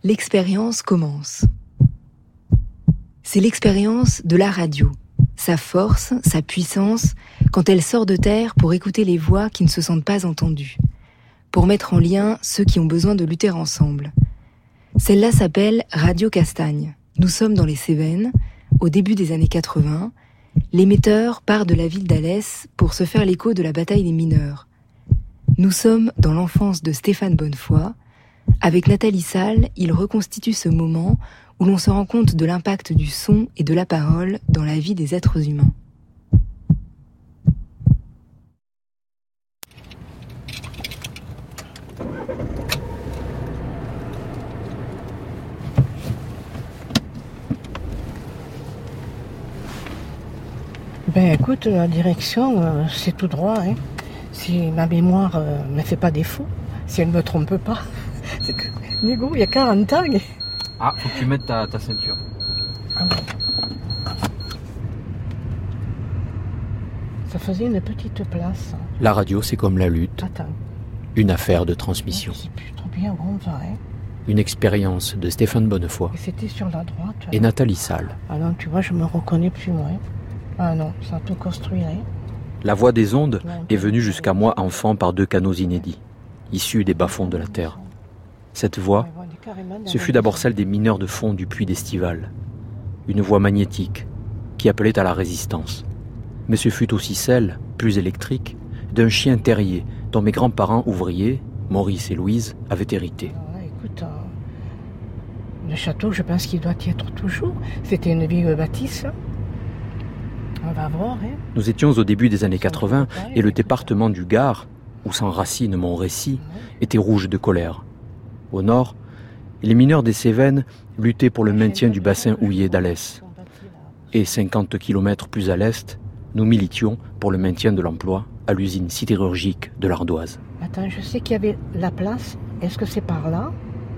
l'expérience commence. C'est l'expérience de la radio, sa force, sa puissance, quand elle sort de terre pour écouter les voix qui ne se sentent pas entendues, pour mettre en lien ceux qui ont besoin de lutter ensemble. Celle-là s'appelle Radio Castagne. Nous sommes dans les Cévennes, au début des années 80. L'émetteur part de la ville d'Alès pour se faire l'écho de la bataille des mineurs. Nous sommes dans l'enfance de Stéphane Bonnefoy. Avec Nathalie Salle, il reconstitue ce moment où l'on se rend compte de l'impact du son et de la parole dans la vie des êtres humains. Ben écoute, la direction, c'est tout droit. Hein. Si ma mémoire ne me fait pas défaut, si elle ne me trompe pas, c'est que Nigo, il y a 40 ans. Ah, faut que tu mettes ta ceinture. Ah bon. Ça faisait une petite place. La radio, c'est comme la lutte. Attends. Une affaire de transmission. C'est plus trop bien où on va, hein. Une expérience de Stéphane Bonnefoy Et c'était sur la droite. et Nathalie Salle. Ah non, tu vois, je me reconnais plus, moi. Hein. Ah non, ça a tout construit, hein. La voix des ondes est venue jusqu'à moi enfant par 2 canaux inédits, issus des bas-fonds de la terre. Cette voix, ce fut d'abord celle des mineurs de fond du puits d'Estival. Une voix magnétique qui appelait à la résistance. Mais ce fut aussi celle, plus électrique, d'un chien terrier dont mes grands-parents ouvriers, Maurice et Louise, avaient hérité. Ah, écoute, le château, je pense qu'il doit y être toujours. C'était une vieille bâtisse. On va voir, hein. Nous étions au début des années 80 et le département du Gard, où s'enracine mon récit, était rouge de colère. Au nord, les mineurs des Cévennes luttaient pour le maintien du bassin houiller d'Alès. Et 50 km plus à l'est, nous militions pour le maintien de l'emploi à l'usine sidérurgique de l'Ardoise. Attends, je sais qu'il y avait la place. Est-ce que c'est par là?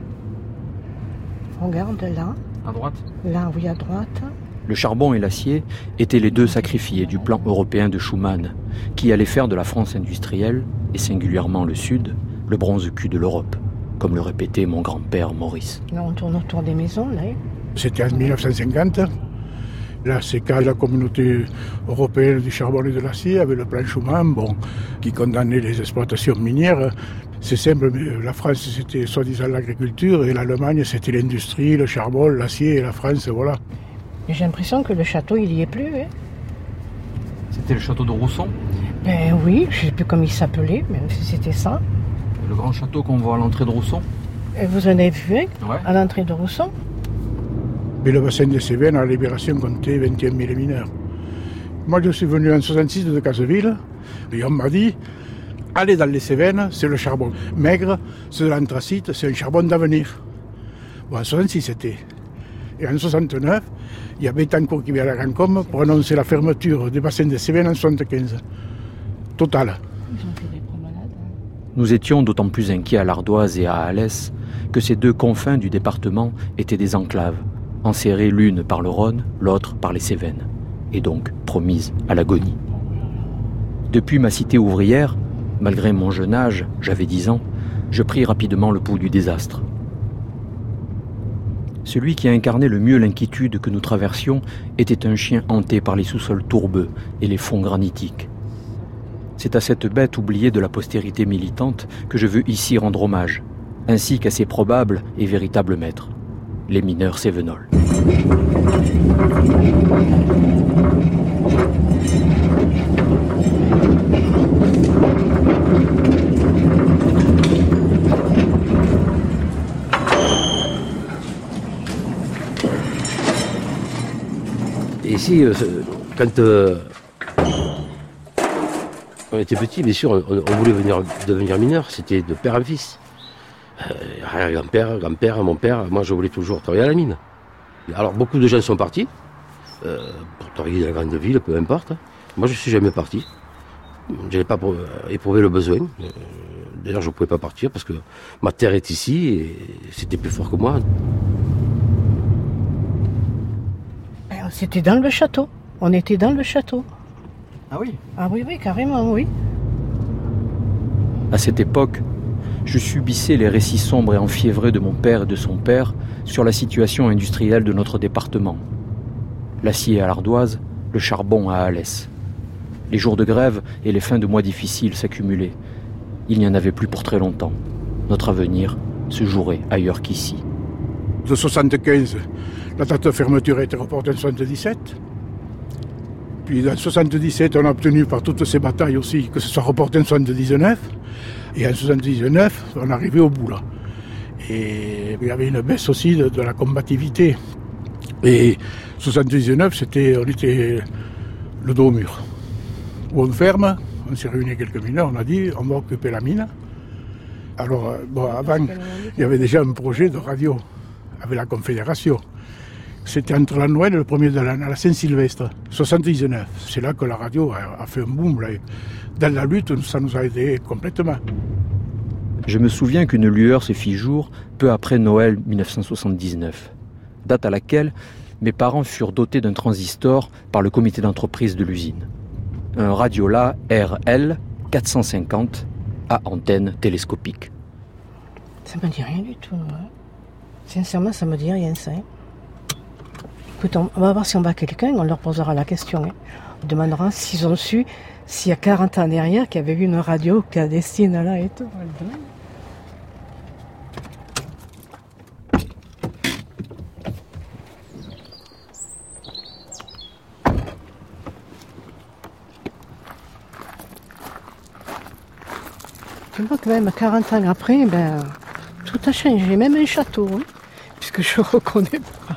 Regarde là. À droite? Là, oui, à droite. Le charbon et l'acier étaient les 2 sacrifiés du plan européen de Schuman, qui allait faire de la France industrielle, et singulièrement le Sud, le bronze-cul de l'Europe, comme le répétait mon grand-père Maurice. Là, on tourne autour des maisons, là. C'était en 1950. Là, c'est quand la communauté européenne du charbon et de l'acier avait le plan Schuman, qui condamnait les exploitations minières. C'est simple, mais la France, c'était soi-disant l'agriculture, et l'Allemagne, c'était l'industrie, le charbon, l'acier, et la France, voilà. J'ai l'impression que le château, il y est plus, hein. C'était le château de Rousson? Ben oui, je sais plus comment il s'appelait, même si c'était ça. Le grand château qu'on voit à l'entrée de Rousson? Et vous en avez vu, hein, Ouais. à l'entrée de Rousson? Mais le bassin des Cévennes, à la Libération, comptait 21 000 mineurs. Moi, je suis venu en 66 de Casseville, et on m'a dit, allez dans les Cévennes, c'est le charbon maigre, c'est de l'anthracite, c'est un charbon d'avenir. Bon, en 66, c'était. Et en 69, il y avait Betancourt qui vient à la Grand-Com pour annoncer la fermeture des bassins des Cévennes en 75. Total. Nous étions d'autant plus inquiets à l'Ardoise et à Alès que ces 2 confins du département étaient des enclaves, enserrées l'une par le Rhône, l'autre par les Cévennes, et donc promises à l'agonie. Depuis ma cité ouvrière, malgré mon jeune âge, j'avais 10 ans, je pris rapidement le pouls du désastre. Celui qui incarnait le mieux l'inquiétude que nous traversions était un chien hanté par les sous-sols tourbeux et les fonds granitiques. C'est à cette bête oubliée de la postérité militante que je veux ici rendre hommage, ainsi qu'à ses probables et véritables maîtres, les mineurs cévenols. Et ici, quand on était petit, bien sûr, on voulait devenir mineur, c'était de père en fils. Grand-père, mon père, moi je voulais toujours travailler à la mine. Alors beaucoup de gens sont partis, pour travailler dans la grande ville, peu importe. Moi je ne suis jamais parti. Je n'avais pas éprouvé le besoin. D'ailleurs je ne pouvais pas partir parce que ma terre est ici et c'était plus fort que moi. C'était dans le château. On était dans le château. Ah oui? Ah oui, carrément, oui. À cette époque, je subissais les récits sombres et enfiévrés de mon père et de son père sur la situation industrielle de notre département. L'acier à l'Ardoise, le charbon à Alès. Les jours de grève et les fins de mois difficiles s'accumulaient. Il n'y en avait plus pour très longtemps. Notre avenir se jouerait ailleurs qu'ici. De 75, la date de fermeture a été reportée en 77. Puis en 77, on a obtenu par toutes ces batailles aussi que ce soit reporté en 79. Et en 79, on est arrivé au bout là. Et il y avait une baisse aussi de la combativité. Et 79, on était le dos au mur. Où on ferme, on s'est réunis quelques mineurs, on a dit on va occuper la mine. Alors, avant, il y avait déjà un projet de radio avec la Confédération. C'était entre la Noël et le 1er de l'année, à la Saint-Sylvestre, 79. C'est là que la radio a fait un boom. Là. Dans la lutte, ça nous a aidé complètement. Je me souviens qu'une lueur se fit jour peu après Noël 1979, date à laquelle mes parents furent dotés d'un transistor par le comité d'entreprise de l'usine. Un Radiola RL 450 à antenne télescopique. Ça me dit rien du tout. Hein. Sincèrement, ça me dit rien ça. Hein. Écoute, on va voir si on bat quelqu'un, on leur posera la question. Hein. On demandera s'ils ont su, s'il y a 40 ans derrière, qu'il y avait eu une radio clandestine là et tout. Tu vois que même 40 ans après, tout a changé, même un château, hein, puisque je ne reconnais pas.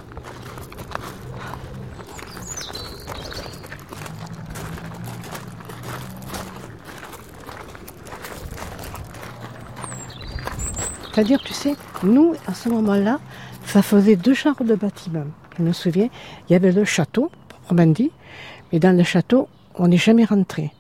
C'est-à-dire, tu sais, nous, à ce moment-là, ça faisait 2 genres de bâtiments. Je me souviens, il y avait le château, proprement dit, mais dans le château, on n'est jamais rentré.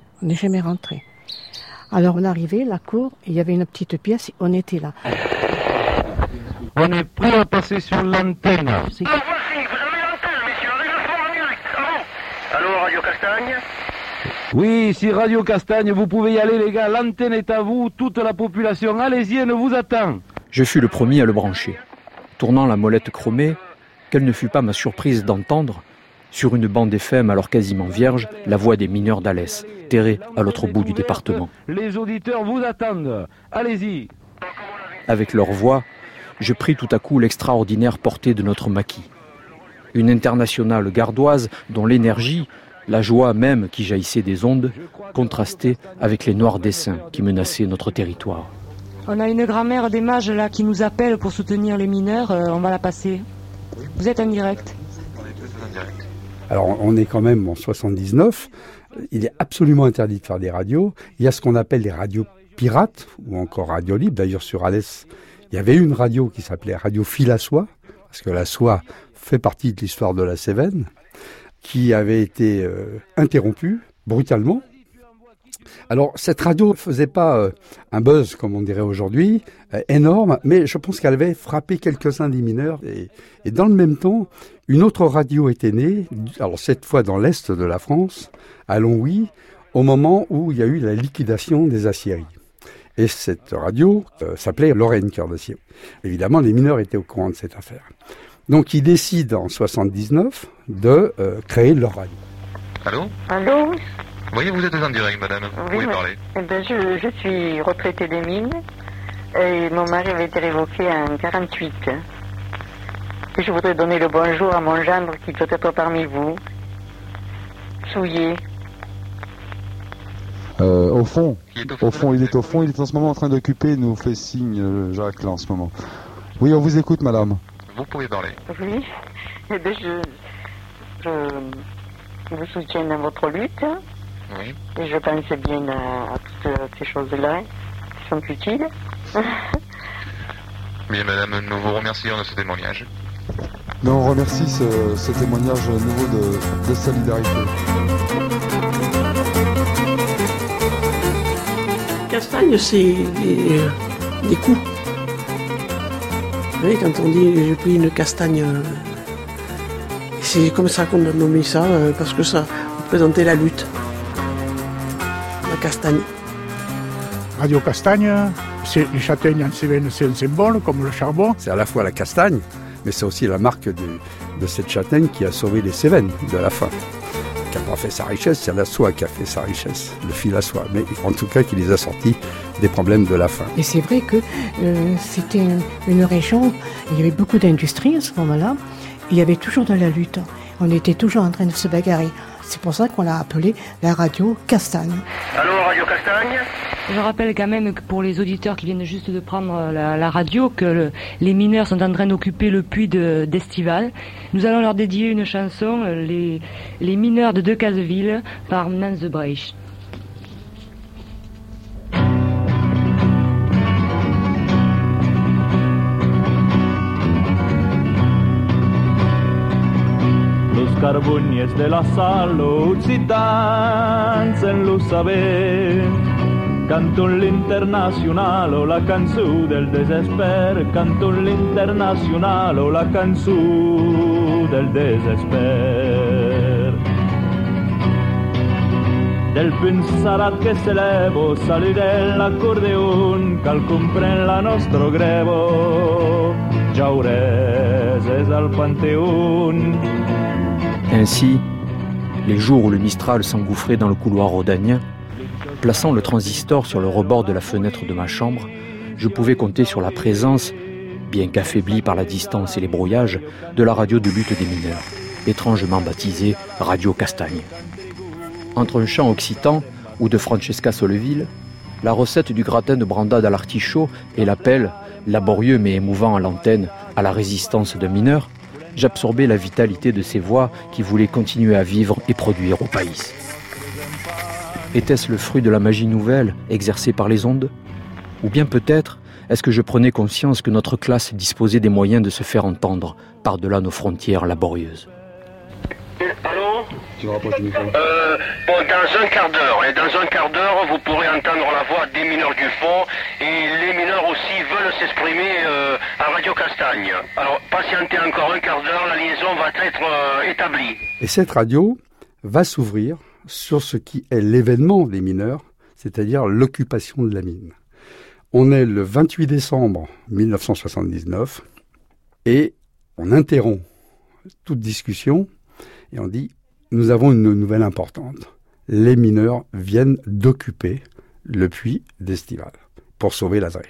Alors on arrivait, la cour, et il y avait une petite pièce, et on était là. On est prêt à passer sur l'antenne. Voici, vous avez l'antenne, messieurs, avec le fond en direct. Allô, Radio Castagne? Oui, ici Radio Castagne, vous pouvez y aller les gars, l'antenne est à vous, toute la population, allez-y, elle vous attend. Je fus le premier à le brancher. Tournant la molette chromée, quelle ne fut pas ma surprise d'entendre, sur une bande FM alors quasiment vierge, la voix des mineurs d'Alès, terrés à l'autre bout du département. Les auditeurs vous attendent, allez-y. Avec leur voix, je pris tout à coup l'extraordinaire portée de notre maquis. Une internationale gardoise dont l'énergie, la joie même qui jaillissait des ondes, contrastait avec les noirs dessins qui menaçaient notre territoire. On a une grand-mère des mages là qui nous appelle pour soutenir les mineurs, on va la passer. Vous êtes en direct? Alors on est quand même en 79, il est absolument interdit de faire des radios. Il y a ce qu'on appelle les radios pirates, ou encore radio libre. D'ailleurs sur Alès, il y avait une radio qui s'appelait Radio Fil à Soie, parce que la soie fait partie de l'histoire de la Cévennes, qui avait été interrompue brutalement. Alors cette radio ne faisait pas un buzz, comme on dirait aujourd'hui, énorme, mais je pense qu'elle avait frappé quelques-uns des mineurs. Et dans le même temps, une autre radio était née, alors cette fois dans l'est de la France, à Longwy, au moment où il y a eu la liquidation des aciéries. Et cette radio s'appelait Lorraine Cœur d'Acier. Évidemment, les mineurs étaient au courant de cette affaire. Donc ils décident en 79 de créer leur radio. Allô? Allô? Oui, vous êtes en direct, madame. Vous pouvez parler. Je suis retraitée des mines et mon mari avait été révoqué en 48. Et je voudrais donner le bonjour à mon gendre qui doit être parmi vous. Souillé. Au fond, il est au fond, il est en ce moment en train d'occuper, nous fait signe Jacques là en ce moment. Oui, on vous écoute, madame. Vous pouvez parler. Oui, je vous soutiens dans votre lutte. Oui. Et je pense bien à toutes ces choses-là qui sont utiles. Bien, madame, nous vous remercions de ce témoignage. Non, on remercie ce témoignage nouveau de solidarité. Castagne, c'est des coups. Vous voyez, quand on dit j'ai pris une castagne, c'est comme ça qu'on a nommé ça, parce que ça représentait la lutte. La castagne. Radio Castagne, les châtaignes en Cévennes, c'est un symbole, comme le charbon. C'est à la fois la castagne, mais c'est aussi la marque de cette châtaigne qui a sauvé les Cévennes de la faim. Qui n'a pas fait sa richesse, c'est la soie qui a fait sa richesse, le fil à soie, mais en tout cas qui les a sortis des problèmes de la faim. Et c'est vrai que c'était une région, il y avait beaucoup d'industrie à ce moment-là, il y avait toujours de la lutte, on était toujours en train de se bagarrer. C'est pour ça qu'on l'a appelé la radio Castagne. Allô, Radio Castagne? Je rappelle quand même que pour les auditeurs qui viennent juste de prendre la radio, que les mineurs sont en train d'occuper le puits d'Estival. Nous allons leur dédier une chanson, les mineurs de Decazeville, par Nance de Breich. Carbonies de la Salo occitans en lo saber canto l'internacional la cançó del desesper canto l'internacional la cançó del desesper del pensarat que s'elevo sali dell'accordeon cal compren la nostro grevo Jaurès és al Pantheon. Ainsi, les jours où le Mistral s'engouffrait dans le couloir rhodanien, plaçant le transistor sur le rebord de la fenêtre de ma chambre, je pouvais compter sur la présence, bien qu'affaiblie par la distance et les brouillages, de la radio de lutte des mineurs, étrangement baptisée Radio Castagne. Entre un chant occitan ou de Francesca Solleville, la recette du gratin de brandade à l'artichaut et l'appel, laborieux mais émouvant à l'antenne, à la résistance d'un mineur, j'absorbais la vitalité de ces voix qui voulaient continuer à vivre et produire au pays. Était-ce le fruit de la magie nouvelle exercée par les ondes? Ou bien peut-être, est-ce que je prenais conscience que notre classe disposait des moyens de se faire entendre par-delà nos frontières laborieuses? Allô? Tu rapproches du micro. Dans un quart d'heure, vous pourrez entendre la voix des mineurs du fond et les mineurs aussi veulent s'exprimer à Radio Castagne. Alors, patientez encore un quart d'heure, la liaison va être établie. Et cette radio va s'ouvrir sur ce qui est l'événement des mineurs, c'est-à-dire l'occupation de la mine. On est le 28 décembre 1979 et on interrompt toute discussion et on dit « Nous avons une nouvelle importante. Les mineurs viennent d'occuper le puits d'Estival pour sauver la Drèche. »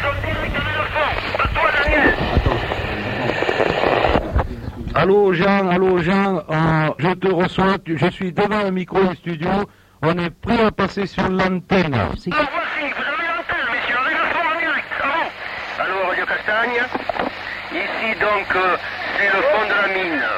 Allô Jean, je te reçois, je suis devant le micro du studio, on est prêt à passer sur l'antenne. Voici, vous avez l'antenne, messieurs, avec le fond en direct. Allô, Radio Castagne. Ici donc, c'est le fond de la mine.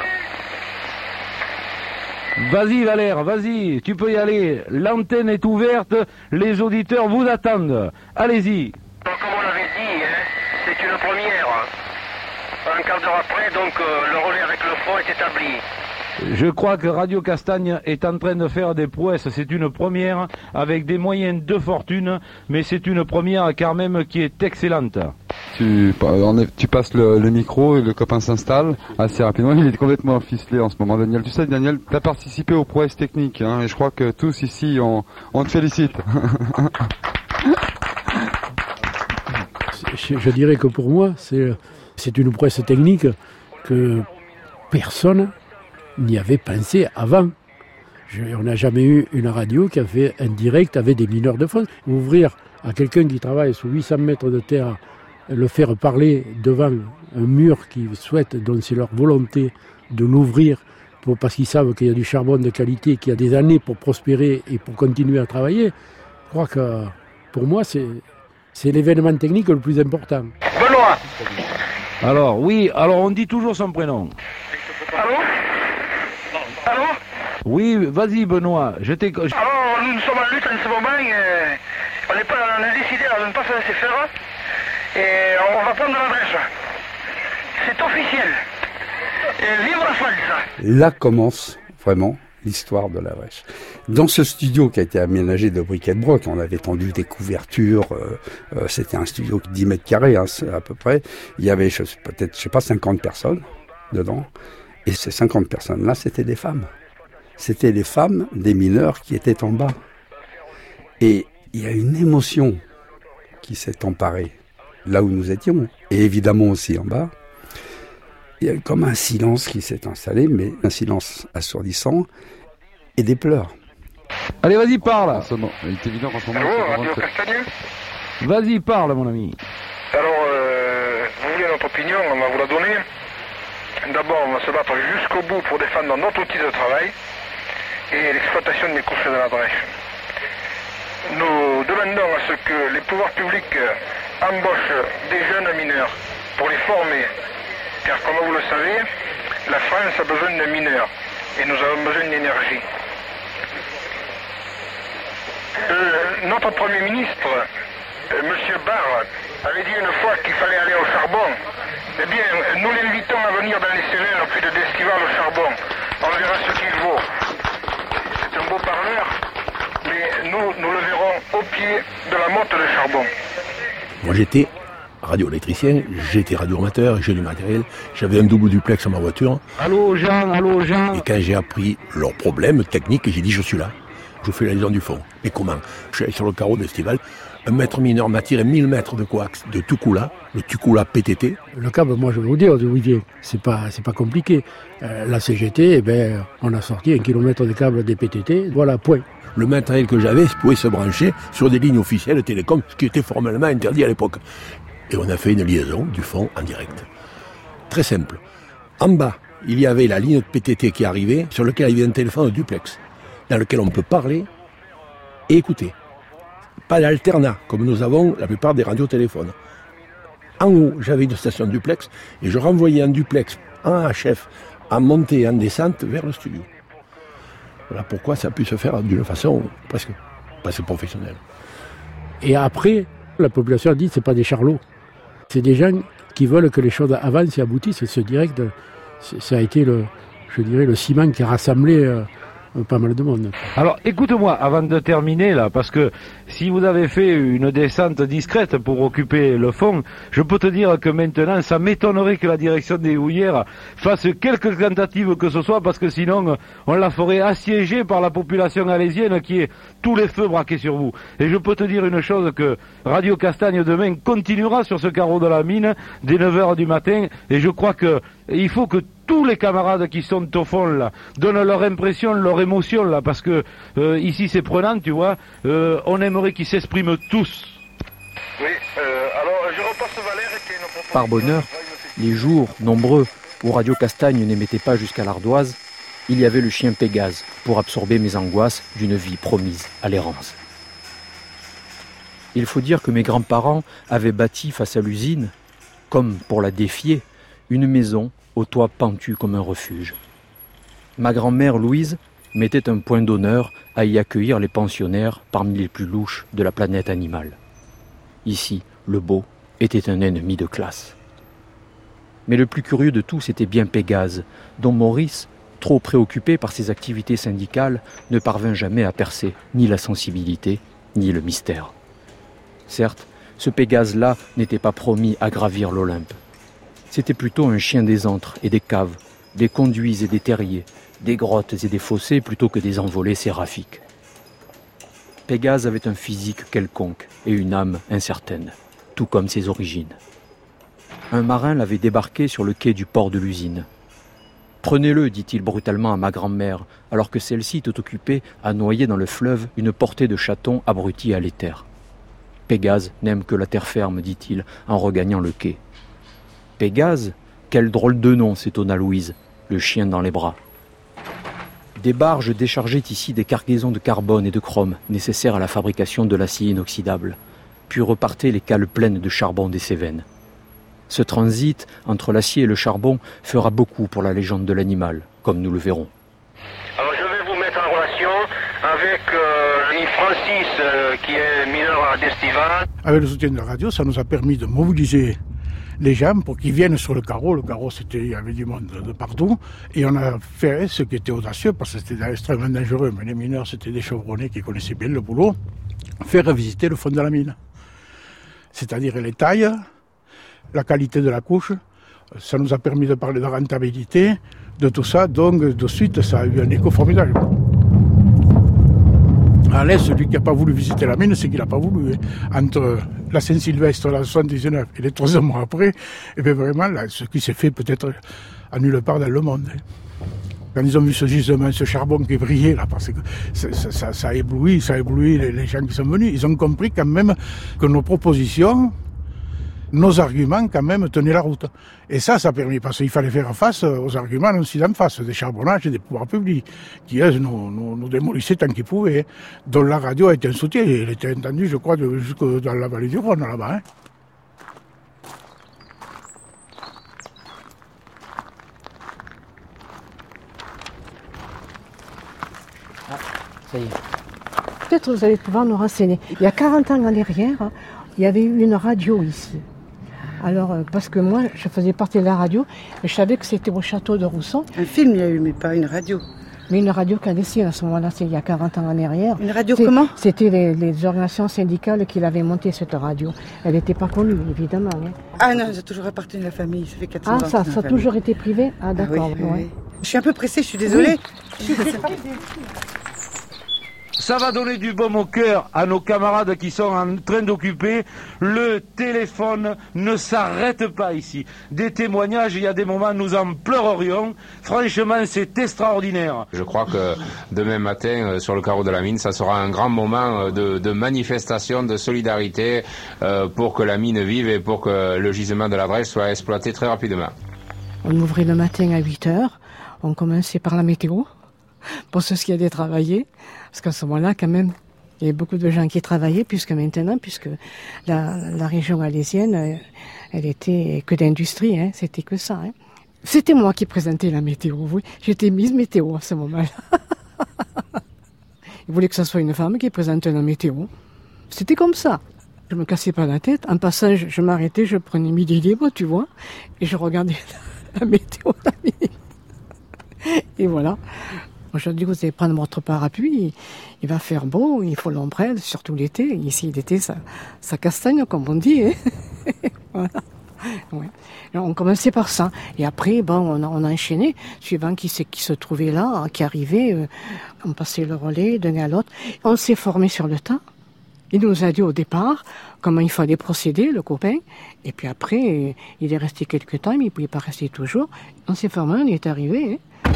Vas-y Valère, vas-y, tu peux y aller. L'antenne est ouverte, les auditeurs vous attendent. Allez-y. Comme on l'avait dit, c'est une première. Un quart d'heure après, donc, le relais avec le fond est établi. Je crois que Radio Castagne est en train de faire des prouesses. C'est une première avec des moyens de fortune, mais c'est une première quand même qui est excellente. Tu passes le micro et le copain s'installe assez rapidement. Il est complètement ficelé en ce moment, Daniel. Tu sais, Daniel, tu as participé aux prouesses techniques, et je crois que tous ici, on te félicite. Je dirais que pour moi, c'est une prouesse technique que personne n'y avait pensé avant. On n'a jamais eu une radio qui a fait un direct avec des mineurs de fond. Ouvrir à quelqu'un qui travaille sous 800 mètres de terre, le faire parler devant un mur qui souhaite, dont c'est leur volonté de l'ouvrir parce qu'ils savent qu'il y a du charbon de qualité, qu'il y a des années pour prospérer et pour continuer à travailler. Je crois que pour moi, c'est l'événement technique le plus important. Benoît. Alors, oui, on dit toujours son prénom. Allô? Oui, vas-y Benoît, je t'écoute. Alors, nous sommes en lutte en ce moment, on a décidé de ne pas se laisser faire, et on va prendre la Drèche. C'est officiel. Et vive la France! Là commence vraiment l'histoire de la Drèche. Dans ce studio qui a été aménagé de briquet de broc, on avait tendu des couvertures, c'était un studio de 10 mètres carrés à peu près, il y avait peut-être, 50 personnes dedans, et ces 50 personnes-là, c'était des femmes. C'était les femmes des mineurs qui étaient en bas. Et Il y a une émotion qui s'est emparée là où nous étions, et évidemment aussi en bas. Il y a eu comme un silence qui s'est installé, mais un silence assourdissant, et des pleurs. Allez, vas-y, parle. Il est évident qu'en ce moment... Allô, Radio Castagne ? Vas-y, parle, mon ami. Alors, vous voulez notre opinion, on va vous la donner. D'abord, on va se battre jusqu'au bout pour défendre notre outil de travail et l'exploitation des couches de la brèche. Nous demandons à ce que les pouvoirs publics embauchent des jeunes mineurs pour les former. Car comme vous le savez, la France a besoin de mineurs et nous avons besoin d'énergie. Notre Premier ministre, M. Barre, avait dit une fois qu'il fallait aller au charbon. Eh bien, nous l'invitons à venir dans les Cévennes au puits de d'Estival au charbon. On verra ce qu'il vaut. C'est un beau parleur, mais nous le verrons au pied de la motte de charbon. Moi j'étais radioélectricien, j'étais radioamateur, j'ai du matériel, j'avais un double duplex à ma voiture. Allô Jean. Et quand j'ai appris leurs problèmes techniques, j'ai dit je suis là. Je fais la liaison du fond. Et comment? Je suis allé sur le carreau d'Estival. Un maître mineur m'a tiré 1000 mètres de coax de Tukula, le Tukula PTT. Le câble, moi je vais vous dire, d'où il vient. C'est pas compliqué. La CGT, on a sorti 1 kilomètre de câble des PTT, voilà, point. Le matériel que j'avais pouvait se brancher sur des lignes officielles télécom, ce qui était formellement interdit à l'époque. Et on a fait une liaison du fond en direct. Très simple. En bas, il y avait la ligne de PTT qui arrivait, sur laquelle il y avait un téléphone duplex, dans lequel on peut parler et écouter. Pas d'alternat, comme nous avons la plupart des radiotéléphones. En haut, j'avais une station duplex, et je renvoyais un duplex en HF, en montée et en descente, vers le studio. Voilà pourquoi ça a pu se faire d'une façon presque professionnelle. Et après, la population a dit que ce n'est pas des charlots. C'est des gens qui veulent que les choses avancent et aboutissent. Ce direct, ça a été le ciment qui a rassemblé pas mal de monde. Alors écoute-moi avant de terminer là, parce que si vous avez fait une descente discrète pour occuper le fond, je peux te dire que maintenant ça m'étonnerait que la direction des houillères fasse quelques tentatives que ce soit, parce que sinon on la ferait assiéger par la population alésienne qui est tous les feux braqués sur vous. Et je peux te dire une chose, que Radio Castagne demain continuera sur ce carreau de la mine dès 9h du matin, et je crois que il faut que tous les camarades qui sont au fond là donnent leur impression, leur émotion là, parce que ici c'est prenant, tu vois. On aimerait qu'ils s'expriment tous. Oui, alors je repasse Valère qui est une proposition. Par bonheur, les jours nombreux où Radio Castagne n'émettait pas jusqu'à l'Ardoise, il y avait le chien Pégase pour absorber mes angoisses d'une vie promise à l'errance. Il faut dire que mes grands-parents avaient bâti face à l'usine, comme pour la défier, une maison au toit pentu comme un refuge. Ma grand-mère Louise mettait un point d'honneur à y accueillir les pensionnaires parmi les plus louches de la planète animale. Ici, le beau était un ennemi de classe. Mais le plus curieux de tous était bien Pégase, dont Maurice, trop préoccupé par ses activités syndicales, ne parvint jamais à percer ni la sensibilité, ni le mystère. Certes, ce Pégase-là n'était pas promis à gravir l'Olympe. C'était plutôt un chien des antres et des caves, des conduits et des terriers, des grottes et des fossés plutôt que des envolées séraphiques. Pégase avait un physique quelconque et une âme incertaine, tout comme ses origines. Un marin l'avait débarqué sur le quai du port de l'usine. « Prenez-le, dit-il brutalement à ma grand-mère, alors que celle-ci était occupée à noyer dans le fleuve une portée de chatons abrutis à l'éther. Pégase n'aime que la terre ferme, dit-il, en regagnant le quai. Pégase, quel drôle de nom, s'étonna Louise, le chien dans les bras. Des barges déchargeaient ici des cargaisons de carbone et de chrome nécessaires à la fabrication de l'acier inoxydable, puis repartaient les cales pleines de charbon des Cévennes. Ce transit entre l'acier et le charbon fera beaucoup pour la légende de l'animal, comme nous le verrons. Alors je vais vous mettre en relation avec Francis, qui est mineur d'Estival. Avec le soutien de la radio, ça nous a permis de mobiliser les gens pour qu'ils viennent sur le carreau. Le carreau, il y avait du monde de partout. Et on a fait ce qui était audacieux, parce que c'était extrêmement dangereux. Mais les mineurs, c'était des chevronnés qui connaissaient bien le boulot. Faire visiter le fond de la mine. C'est-à-dire les tailles, la qualité de la couche. Ça nous a permis de parler de rentabilité, de tout ça. Donc, de suite, ça a eu un écho formidable. À l'Est, celui qui n'a pas voulu visiter la mine, c'est qu'il n'a pas voulu. Entre la Saint-Sylvestre, la 79 et les 3 mois après, et bien vraiment, là, ce qui s'est fait peut-être à nulle part dans le monde. Quand ils ont vu ce gisement, ce charbon qui brillait là, parce que ça a ébloui les gens qui sont venus, ils ont compris quand même que nos propositions, nos arguments quand même tenaient la route. Et ça a permis, parce qu'il fallait faire face aux arguments aussi d'en face, des charbonnages et des pouvoirs publics, qui eux nous démolissaient tant qu'ils pouvaient, dont la radio a été un soutien, elle était entendue je crois jusque dans la vallée du Rhône là-bas. Ça y est. Peut-être vous allez pouvoir nous renseigner. Il y a 40 ans en arrière, il y avait eu une radio ici. Alors, parce que moi, je faisais partie de la radio, et je savais que c'était au château de Rousson. Un film, il y a eu, mais pas une radio. Mais une radio clandestine, à ce moment-là, c'est il y a 40 ans en arrière. Une radio comment? C'était les organisations syndicales qui l'avaient montée, cette radio. Elle n'était pas connue, évidemment. Hein. Ah non, ça a toujours appartenu à la famille, ça fait 400 ans. Ah, ça a toujours été privé? Ah, d'accord. Oui, oui. Je suis un peu pressée, je suis désolée. Oui. Ça va donner du baume au cœur à nos camarades qui sont en train d'occuper. Le téléphone ne s'arrête pas ici. Des témoignages, il y a des moments, nous en pleurerions. Franchement, c'est extraordinaire. Je crois que demain matin, sur le carreau de la mine, ça sera un grand moment de manifestation, de solidarité pour que la mine vive et pour que le gisement de la Drèche soit exploité très rapidement. On ouvrait le matin à 8h. On commençait par la météo, pour ceux qui allaient travailler. Parce qu'à ce moment-là, quand même, il y avait beaucoup de gens qui travaillaient, puisque la région alésienne, elle était que d'industrie, hein, c'était que ça. Hein. C'était moi qui présentais la météo, oui. J'étais mise météo à ce moment-là. Ils voulaient que ce soit une femme qui présentait la météo. C'était comme ça. Je me cassais pas la tête. En passant, je m'arrêtais, je prenais midi libre, tu vois, et je regardais la météo. Et voilà. Aujourd'hui, vous allez prendre votre parapluie, il va faire beau, il faut l'ombrelle, surtout l'été. Ici, l'été, ça castagne, comme on dit. Hein. Voilà. Ouais. On commençait par ça. Et après, on a enchaîné, suivant qui se trouvait là, qui arrivait, on passait le relais d'un à l'autre. On s'est formé sur le tas. Il nous a dit au départ comment il fallait procéder, le copain. Et puis après, il est resté quelques temps, mais il ne pouvait pas rester toujours. On s'est formé, on est arrivé. Hein.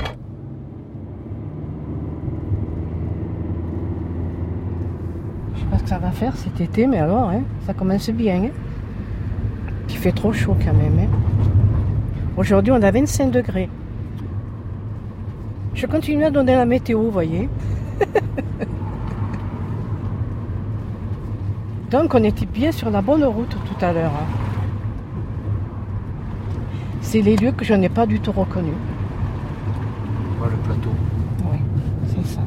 Je sais pas ce que ça va faire cet été, mais alors, hein, ça commence bien. Hein. Il fait trop chaud quand même. Hein. Aujourd'hui, on a 25 degrés. Je continue à donner la météo, vous voyez. Donc, on était bien sur la bonne route tout à l'heure. Hein. C'est les lieux que je n'ai pas du tout reconnus. Voilà le plateau. Oui, c'est ça.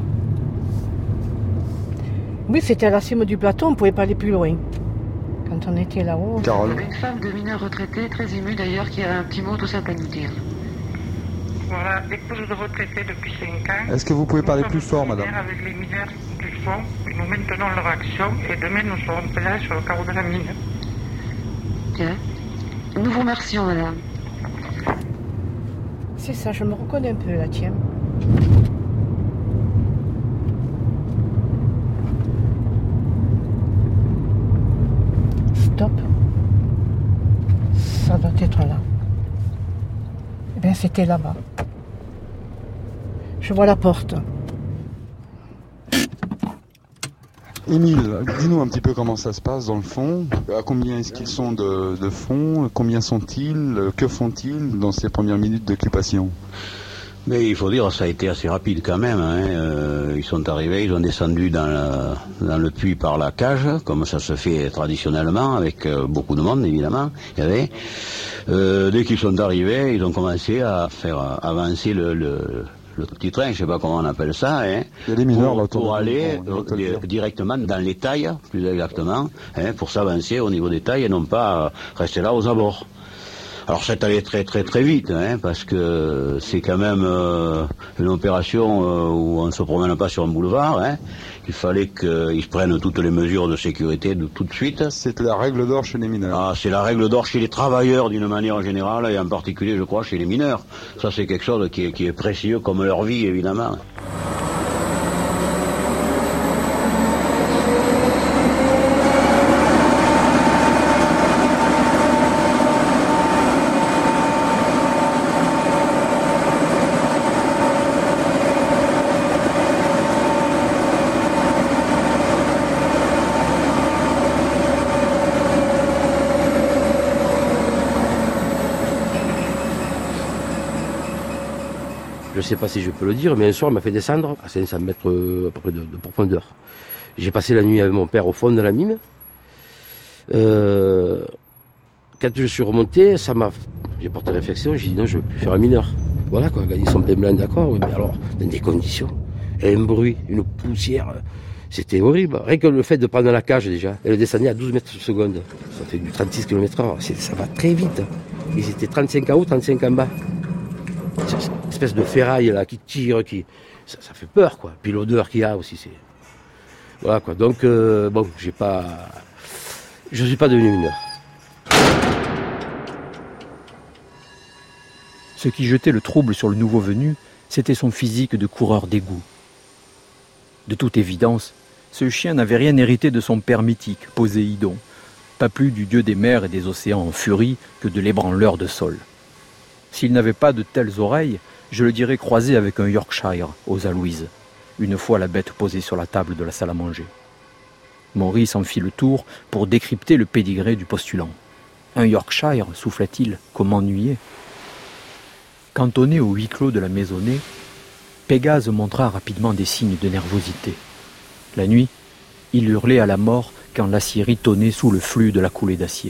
Oui, c'était à la cime du plateau, on ne pouvait pas aller plus loin. Quand on était là-haut. Carole. Il y avait une femme de mineur retraité, très émue d'ailleurs, qui a un petit mot tout simple à nous dire. Voilà, épouse de retraité depuis 5 ans. Est-ce que vous pouvez parler plus fort, madame? Avec les mineurs du fond, nous maintenons leur action et demain nous serons présents sur le carreau de la mine. Bien. Nous vous remercions, madame. C'est ça, je me reconnais un peu là, tiens. Stop. Ça doit être là. Eh bien, c'était là-bas. Je vois la porte. Émile, dis-nous un petit peu comment ça se passe dans le fond. À combien est-ce qu'ils sont de fond? Combien sont-ils? Que font-ils dans ces premières minutes d'occupation? Mais il faut dire, ça a été assez rapide quand même. Hein. Ils sont arrivés, ils ont descendu dans le puits par la cage, comme ça se fait traditionnellement, avec beaucoup de monde évidemment. Il y avait. Dès qu'ils sont arrivés, ils ont commencé à faire avancer le petit train, je sais pas comment on appelle ça, hein, il y a des mineurs pour aller directement dans les tailles, plus exactement, hein, pour s'avancer au niveau des tailles et non pas rester là aux abords. Alors c'est allé très très très vite, hein, parce que c'est quand même une opération où on ne se promène pas sur un boulevard. Hein. Il fallait qu'ils prennent toutes les mesures de sécurité tout de suite. C'est la règle d'or chez les mineurs. Ah, c'est la règle d'or chez les travailleurs d'une manière générale, et en particulier, je crois, chez les mineurs. Ça, c'est quelque chose qui est précieux comme leur vie, évidemment. je ne sais pas si je peux le dire, mais un soir, il m'a fait descendre à 500 mètres à peu près de profondeur. J'ai passé la nuit avec mon père au fond de la mine. Quand je suis remonté, j'ai porté réflexion, j'ai dit non, je veux plus faire un mineur. Voilà quoi, ils sont plein blancs, d'accord, oui, mais alors, dans des conditions, un bruit, une poussière, c'était horrible. Rien que le fait de prendre la cage déjà, elle descendait à 12 mètres par seconde. Ça fait du 36 km/h, ça va très vite. Ils étaient 35 en haut, 35 en bas. Cette espèce de ferraille là qui tire, ça fait peur quoi. Puis l'odeur qu'il y a aussi, c'est... Voilà quoi, donc bon, je suis pas devenu mineur. Ce qui jetait le trouble sur le nouveau venu, c'était son physique de coureur d'égout. De toute évidence, ce chien n'avait rien hérité de son père mythique, Poséidon, pas plus du dieu des mers et des océans en furie que de l'ébranleur de sol. S'il n'avait pas de telles oreilles, je le dirais croisé avec un Yorkshire aux Aloïses, une fois la bête posée sur la table de la salle à manger. Maurice en fit le tour pour décrypter le pédigré du postulant. Un Yorkshire, souffla-t-il, comme ennuyé. Cantonné au huis clos de la maisonnée, Pégase montra rapidement des signes de nervosité. La nuit, il hurlait à la mort quand l'aciérie tonnait sous le flux de la coulée d'acier.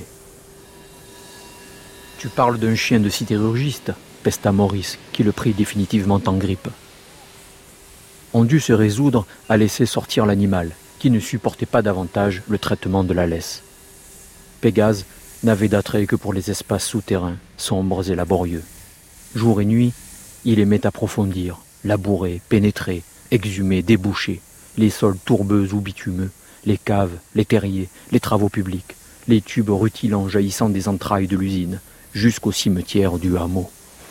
« Tu parles d'un chien de sidérurgiste » pesta Maurice, qui le prit définitivement en grippe. On dut se résoudre à laisser sortir l'animal, qui ne supportait pas davantage le traitement de la laisse. Pégase n'avait d'attrait que pour les espaces souterrains, sombres et laborieux. Jour et nuit, il aimait approfondir, labourer, pénétrer, exhumer, déboucher, les sols tourbeux ou bitumeux, les caves, les terriers, les travaux publics, les tubes rutilants jaillissant des entrailles de l'usine, jusqu'au cimetière du hameau.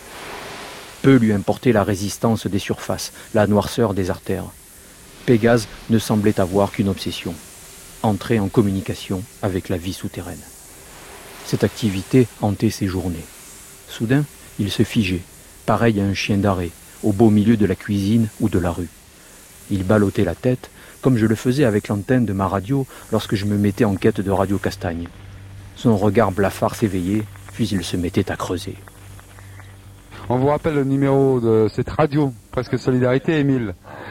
Peu lui importait la résistance des surfaces, la noirceur des artères. Pégase ne semblait avoir qu'une obsession, entrer en communication avec la vie souterraine. Cette activité hantait ses journées. Soudain, il se figeait, pareil à un chien d'arrêt, au beau milieu de la cuisine ou de la rue. Il ballottait la tête, comme je le faisais avec l'antenne de ma radio lorsque je me mettais en quête de Radio Castagne. Son regard blafard s'éveillait, puis il se mettait à creuser. On vous rappelle le numéro de cette radio, presque Solidarité, Émile.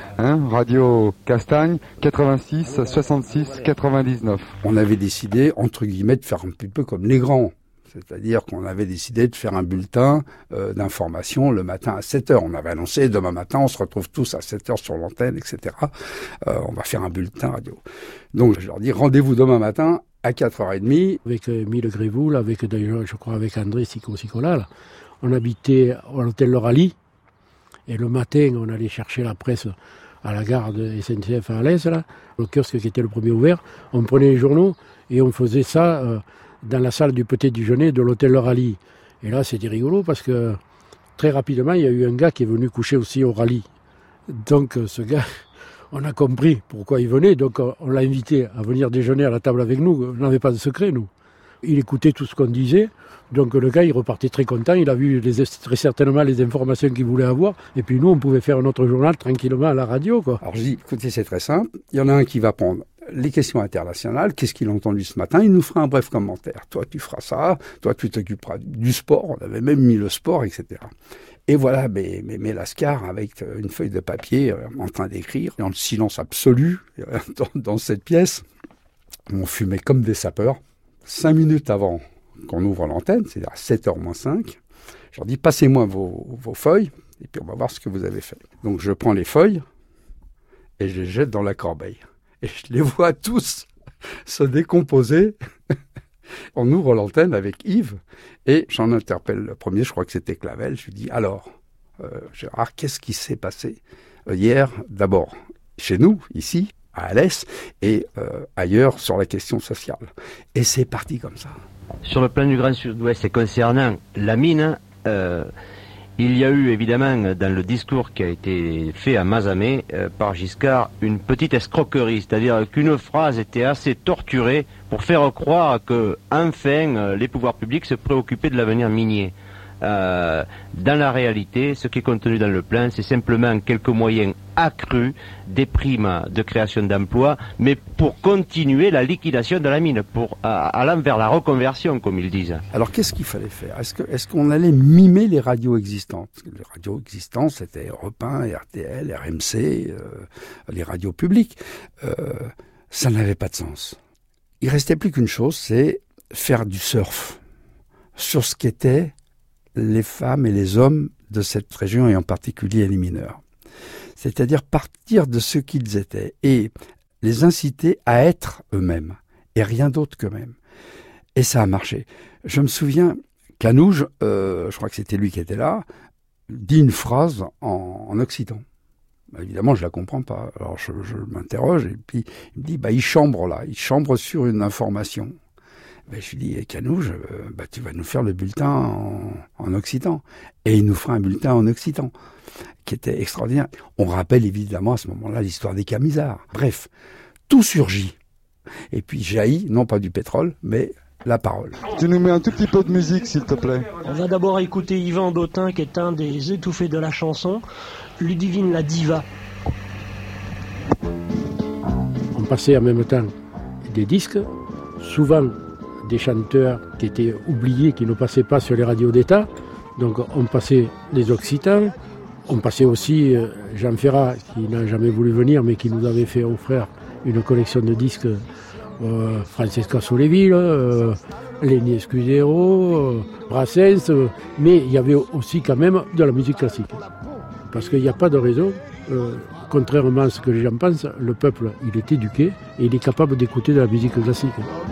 Radio Castagne, 86 66 99. On avait décidé, entre guillemets, de faire un petit peu comme les grands. C'est-à-dire qu'on avait décidé de faire un bulletin d'information le matin à 7h. On avait annoncé, demain matin, on se retrouve tous à 7h sur l'antenne, etc. On va faire un bulletin radio. Donc, je leur dis, rendez-vous demain matin à 4h30. Avec Émile Grévoul, je crois avec André Sicola, on habitait à l'hôtel Le Rallye. Et le matin, on allait chercher la presse à la gare de SNCF à Alès, là, le kiosque qui était le premier ouvert. On prenait les journaux et on faisait ça dans la salle du petit déjeuner de l'hôtel Le Rallye. Et là, c'était rigolo parce que très rapidement, il y a eu un gars qui est venu coucher aussi au Rallye. Donc ce gars, on a compris pourquoi il venait. Donc on l'a invité à venir déjeuner à la table avec nous. On n'avait pas de secret, nous. Il écoutait tout ce qu'on disait. Donc le gars, il repartait très content. Il a vu très certainement les informations qu'il voulait avoir. Et puis nous, on pouvait faire notre journal tranquillement à la radio, quoi. Alors je dis, écoutez, c'est très simple. Il y en a un qui va prendre les questions internationales, qu'est-ce qu'il a entendu ce matin, il nous fera un bref commentaire. Toi, tu feras ça, toi, tu t'occuperas du sport, on avait même mis le sport, etc. Et voilà, mais Lascar, avec une feuille de papier, en train d'écrire, dans le silence absolu, dans cette pièce, on fumait comme des sapeurs. 5 minutes avant qu'on ouvre l'antenne, c'est-à-dire à 7h moins 5, je leur dis, passez-moi vos feuilles, et puis on va voir ce que vous avez fait. Donc je prends les feuilles, et je les jette dans la corbeille. Et je les vois tous se décomposer. On ouvre l'antenne avec Yves et j'en interpelle le premier, je crois que c'était Clavel. Je lui dis, alors, Gérard, qu'est-ce qui s'est passé hier, d'abord chez nous, ici, à Alès, et ailleurs sur la question sociale. Et c'est parti comme ça. Sur le plan du Grand Sud-Ouest et concernant la mine, il y a eu évidemment dans le discours qui a été fait à Mazamet par Giscard une petite escroquerie, c'est-à-dire qu'une phrase était assez torturée pour faire croire que enfin les pouvoirs publics se préoccupaient de l'avenir minier. Dans la réalité, ce qui est contenu dans le plan, c'est simplement quelques moyens accru des primes de création d'emplois, mais pour continuer la liquidation de la mine, pour allant vers la reconversion, comme ils disent. Alors qu'est-ce qu'il fallait faire ? Est-ce qu'on allait mimer les radios existantes ? Les radios existantes, c'était Europe 1, RTL, RMC, les radios publiques. Ça n'avait pas de sens. Il restait plus qu'une chose, c'est faire du surf sur ce qu'étaient les femmes et les hommes de cette région, et en particulier les mineurs. C'est-à-dire partir de ce qu'ils étaient et les inciter à être eux-mêmes, et rien d'autre qu'eux-mêmes. Et ça a marché. Je me souviens qu'Anouge, je crois que c'était lui qui était là, dit une phrase en occitan. Évidemment, je la comprends pas. Alors je m'interroge, et puis il me dit, il chambre sur une information. Je lui dis, Canouge, tu vas nous faire le bulletin en occitan. Et il nous fera un bulletin en occitan, qui était extraordinaire. On rappelle évidemment à ce moment-là l'histoire des camisards. Bref, tout surgit. Et puis jaillit, non pas du pétrole, mais la parole. Tu nous mets un tout petit peu de musique, s'il te plaît. On va d'abord écouter Yvan Dautin, qui est un des étouffés de la chanson, Ludivine la diva. On passait en même temps des disques, souvent des chanteurs qui étaient oubliés, qui ne passaient pas sur les radios d'État. Donc on passait les Occitans, on passait aussi Jean Ferrat, qui n'a jamais voulu venir, mais qui nous avait fait offrir une collection de disques, Francesca Solleville, Lenny Escudero, Brassens, mais il y avait aussi quand même de la musique classique. Parce qu'il n'y a pas de raison, contrairement à ce que les gens pensent, le peuple, il est éduqué et il est capable d'écouter de la musique classique.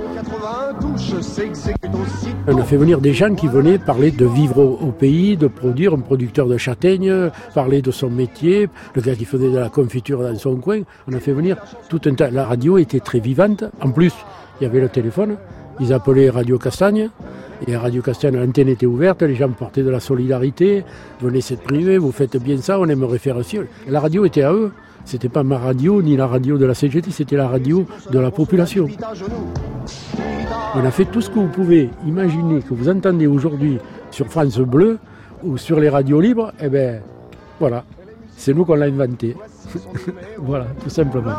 On a fait venir des gens qui venaient parler de vivre au pays, de produire, un producteur de châtaignes, parler de son métier, le gars qui faisait de la confiture dans son coin. On a fait venir tout un tas. La radio était très vivante. En plus, il y avait le téléphone. Ils appelaient Radio Castagne. Et à Radio Castagne, l'antenne était ouverte, les gens portaient de la solidarité, venaient s'exprimer, vous faites bien ça, on aimerait faire aussi. La radio était à eux. C'était pas ma radio ni la radio de la CGT, c'était la radio de la population. On a fait tout ce que vous pouvez imaginer, que vous entendez aujourd'hui sur France Bleu ou sur les radios libres, voilà, c'est nous qu'on l'a inventé. Voilà, tout simplement.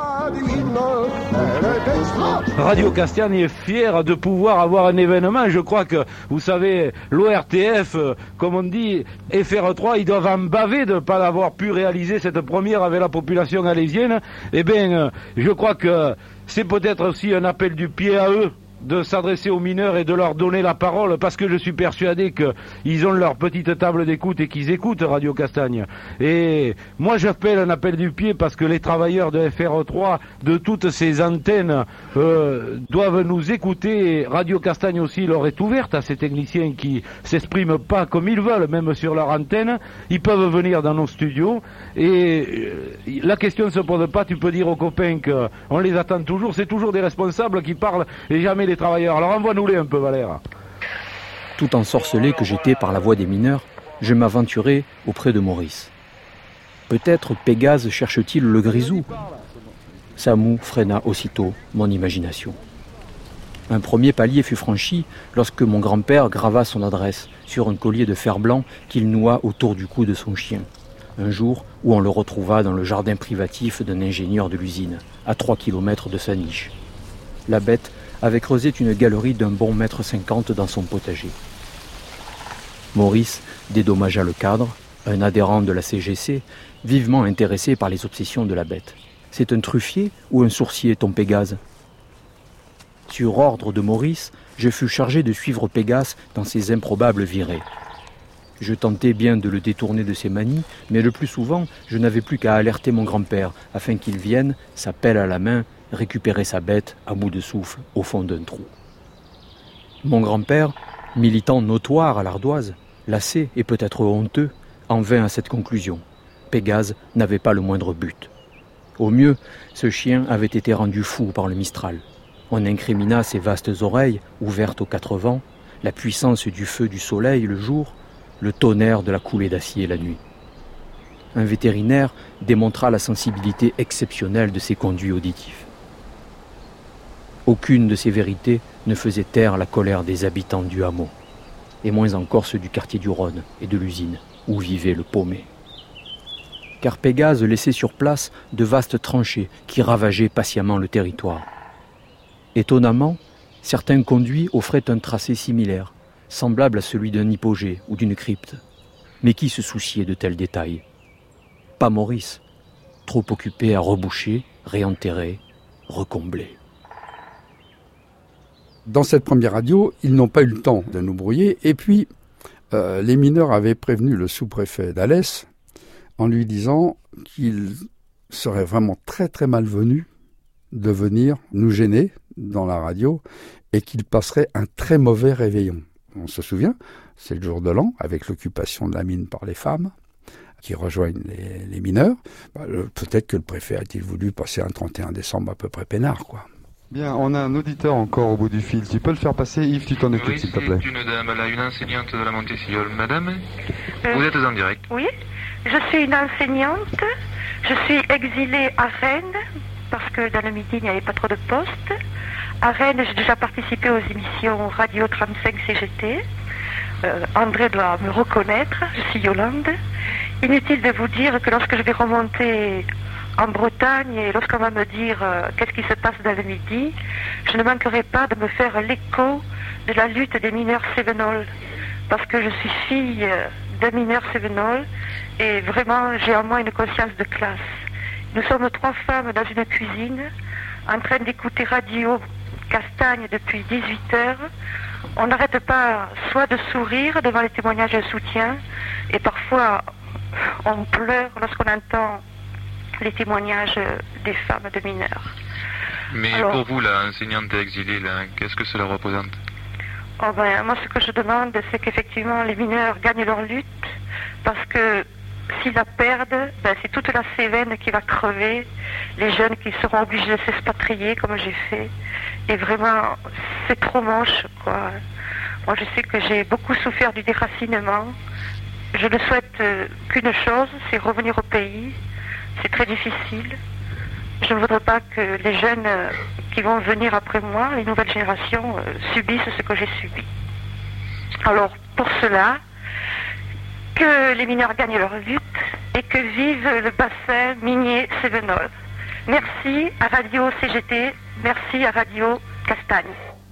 Radio Castagne est fière de pouvoir avoir un événement. Je crois que, vous savez, l'ORTF, comme on dit, FR3, ils doivent en baver de ne pas avoir pu réaliser cette première avec la population alésienne. Je crois que c'est peut-être aussi un appel du pied à eux de s'adresser aux mineurs et de leur donner la parole, parce que je suis persuadé qu'ils ont leur petite table d'écoute et qu'ils écoutent Radio Castagne. Et moi j'appelle un appel du pied parce que les travailleurs de FR3, de toutes ces antennes, doivent nous écouter. Et Radio Castagne aussi leur est ouverte à ces techniciens qui s'expriment pas comme ils veulent, même sur leur antenne. Ils peuvent venir dans nos studios et la question ne se pose pas. Tu peux dire aux copains qu'on les attend toujours. C'est toujours des responsables qui parlent et jamais les travailleurs. Alors envoie-nous-les un peu, Valère. Tout ensorcelé que j'étais par la voix des mineurs, je m'aventurai auprès de Maurice. Peut-être Pégase cherche-t-il le grisou. Samou freina aussitôt mon imagination. Un premier palier fut franchi lorsque mon grand-père grava son adresse sur un collier de fer-blanc qu'il noua autour du cou de son chien. Un jour où on le retrouva dans le jardin privatif d'un ingénieur de l'usine, à 3 kilomètres de sa niche. La bête avait creusé une galerie d'un bon 1,50 m dans son potager. Maurice dédommagea le cadre, un adhérent de la CGC, vivement intéressé par les obsessions de la bête. C'est un truffier ou un sourcier, ton Pégase ? Sur ordre de Maurice, je fus chargé de suivre Pégase dans ses improbables virées. Je tentais bien de le détourner de ses manies, mais le plus souvent, je n'avais plus qu'à alerter mon grand-père, afin qu'il vienne, sa pelle à la main, récupérer sa bête à bout de souffle au fond d'un trou. Mon grand-père, militant notoire à l'Ardoise, lassé et peut-être honteux, en vint à cette conclusion. Pégase n'avait pas le moindre but. Au mieux, ce chien avait été rendu fou par le Mistral. On incrimina ses vastes oreilles, ouvertes aux 4 vents, la puissance du feu du soleil le jour, le tonnerre de la coulée d'acier la nuit. Un vétérinaire démontra la sensibilité exceptionnelle de ses conduits auditifs. Aucune de ces vérités ne faisait taire la colère des habitants du hameau, et moins encore ceux du quartier du Rhône et de l'usine, où vivait le paumé. car Pégase laissait sur place de vastes tranchées qui ravageaient patiemment le territoire. Étonnamment, certains conduits offraient un tracé similaire, semblable à celui d'un hypogée ou d'une crypte. Mais qui se souciait de tels détails? Pas Maurice, trop occupé à reboucher, réenterrer, recombler. Dans cette première radio, ils n'ont pas eu le temps de nous brouiller. Et puis, les mineurs avaient prévenu le sous-préfet d'Alès en lui disant qu'il serait vraiment très très malvenu de venir nous gêner dans la radio et qu'il passerait un très mauvais réveillon. On se souvient, c'est le jour de l'an, avec l'occupation de la mine par les femmes qui rejoignent les mineurs. Peut-être que le préfet a-t-il voulu passer un 31 décembre à peu près peinard, quoi. Bien, on a un auditeur encore au bout du fil. Tu peux le faire passer, Yves, tu t'en occupes, s'il te plaît. Oui, une dame, là, une enseignante de la Montessillole. Madame, vous êtes en direct. Oui, je suis une enseignante. Je suis exilée à Rennes, parce que dans le Midi, il n'y avait pas trop de postes. À Rennes, j'ai déjà participé aux émissions Radio 35 CGT. André doit me reconnaître, je suis Yolande. Inutile de vous dire que lorsque je vais remonter en Bretagne et lorsqu'on va me dire qu'est-ce qui se passe dans le Midi, je ne manquerai pas de me faire l'écho de la lutte des mineurs cévenols. Parce que je suis fille d'un mineur cévenol et vraiment j'ai en moi une conscience de classe. Nous sommes 3 femmes dans une cuisine en train d'écouter Radio Castagne depuis 18 heures. On n'arrête pas soit de sourire devant les témoignages de soutien et parfois on pleure lorsqu'on entend les témoignages des femmes de mineurs. Mais alors, pour vous, la enseignante exilée, là, qu'est-ce que cela représente? Moi, ce que je demande, c'est qu'effectivement les mineurs gagnent leur lutte, parce que s'ils la perdent, c'est toute la Cévennes qui va crever, les jeunes qui seront obligés de s'expatrier, comme j'ai fait. Et vraiment, c'est trop moche, quoi. Moi, je sais que j'ai beaucoup souffert du déracinement. Je ne souhaite qu'une chose, c'est revenir au pays. C'est très difficile. Je ne voudrais pas que les jeunes qui vont venir après moi, les nouvelles générations, subissent ce que j'ai subi. Alors, pour cela, que les mineurs gagnent leur lutte et que vive le bassin minier cévenol. Merci à Radio CGT, merci à Radio Castagne.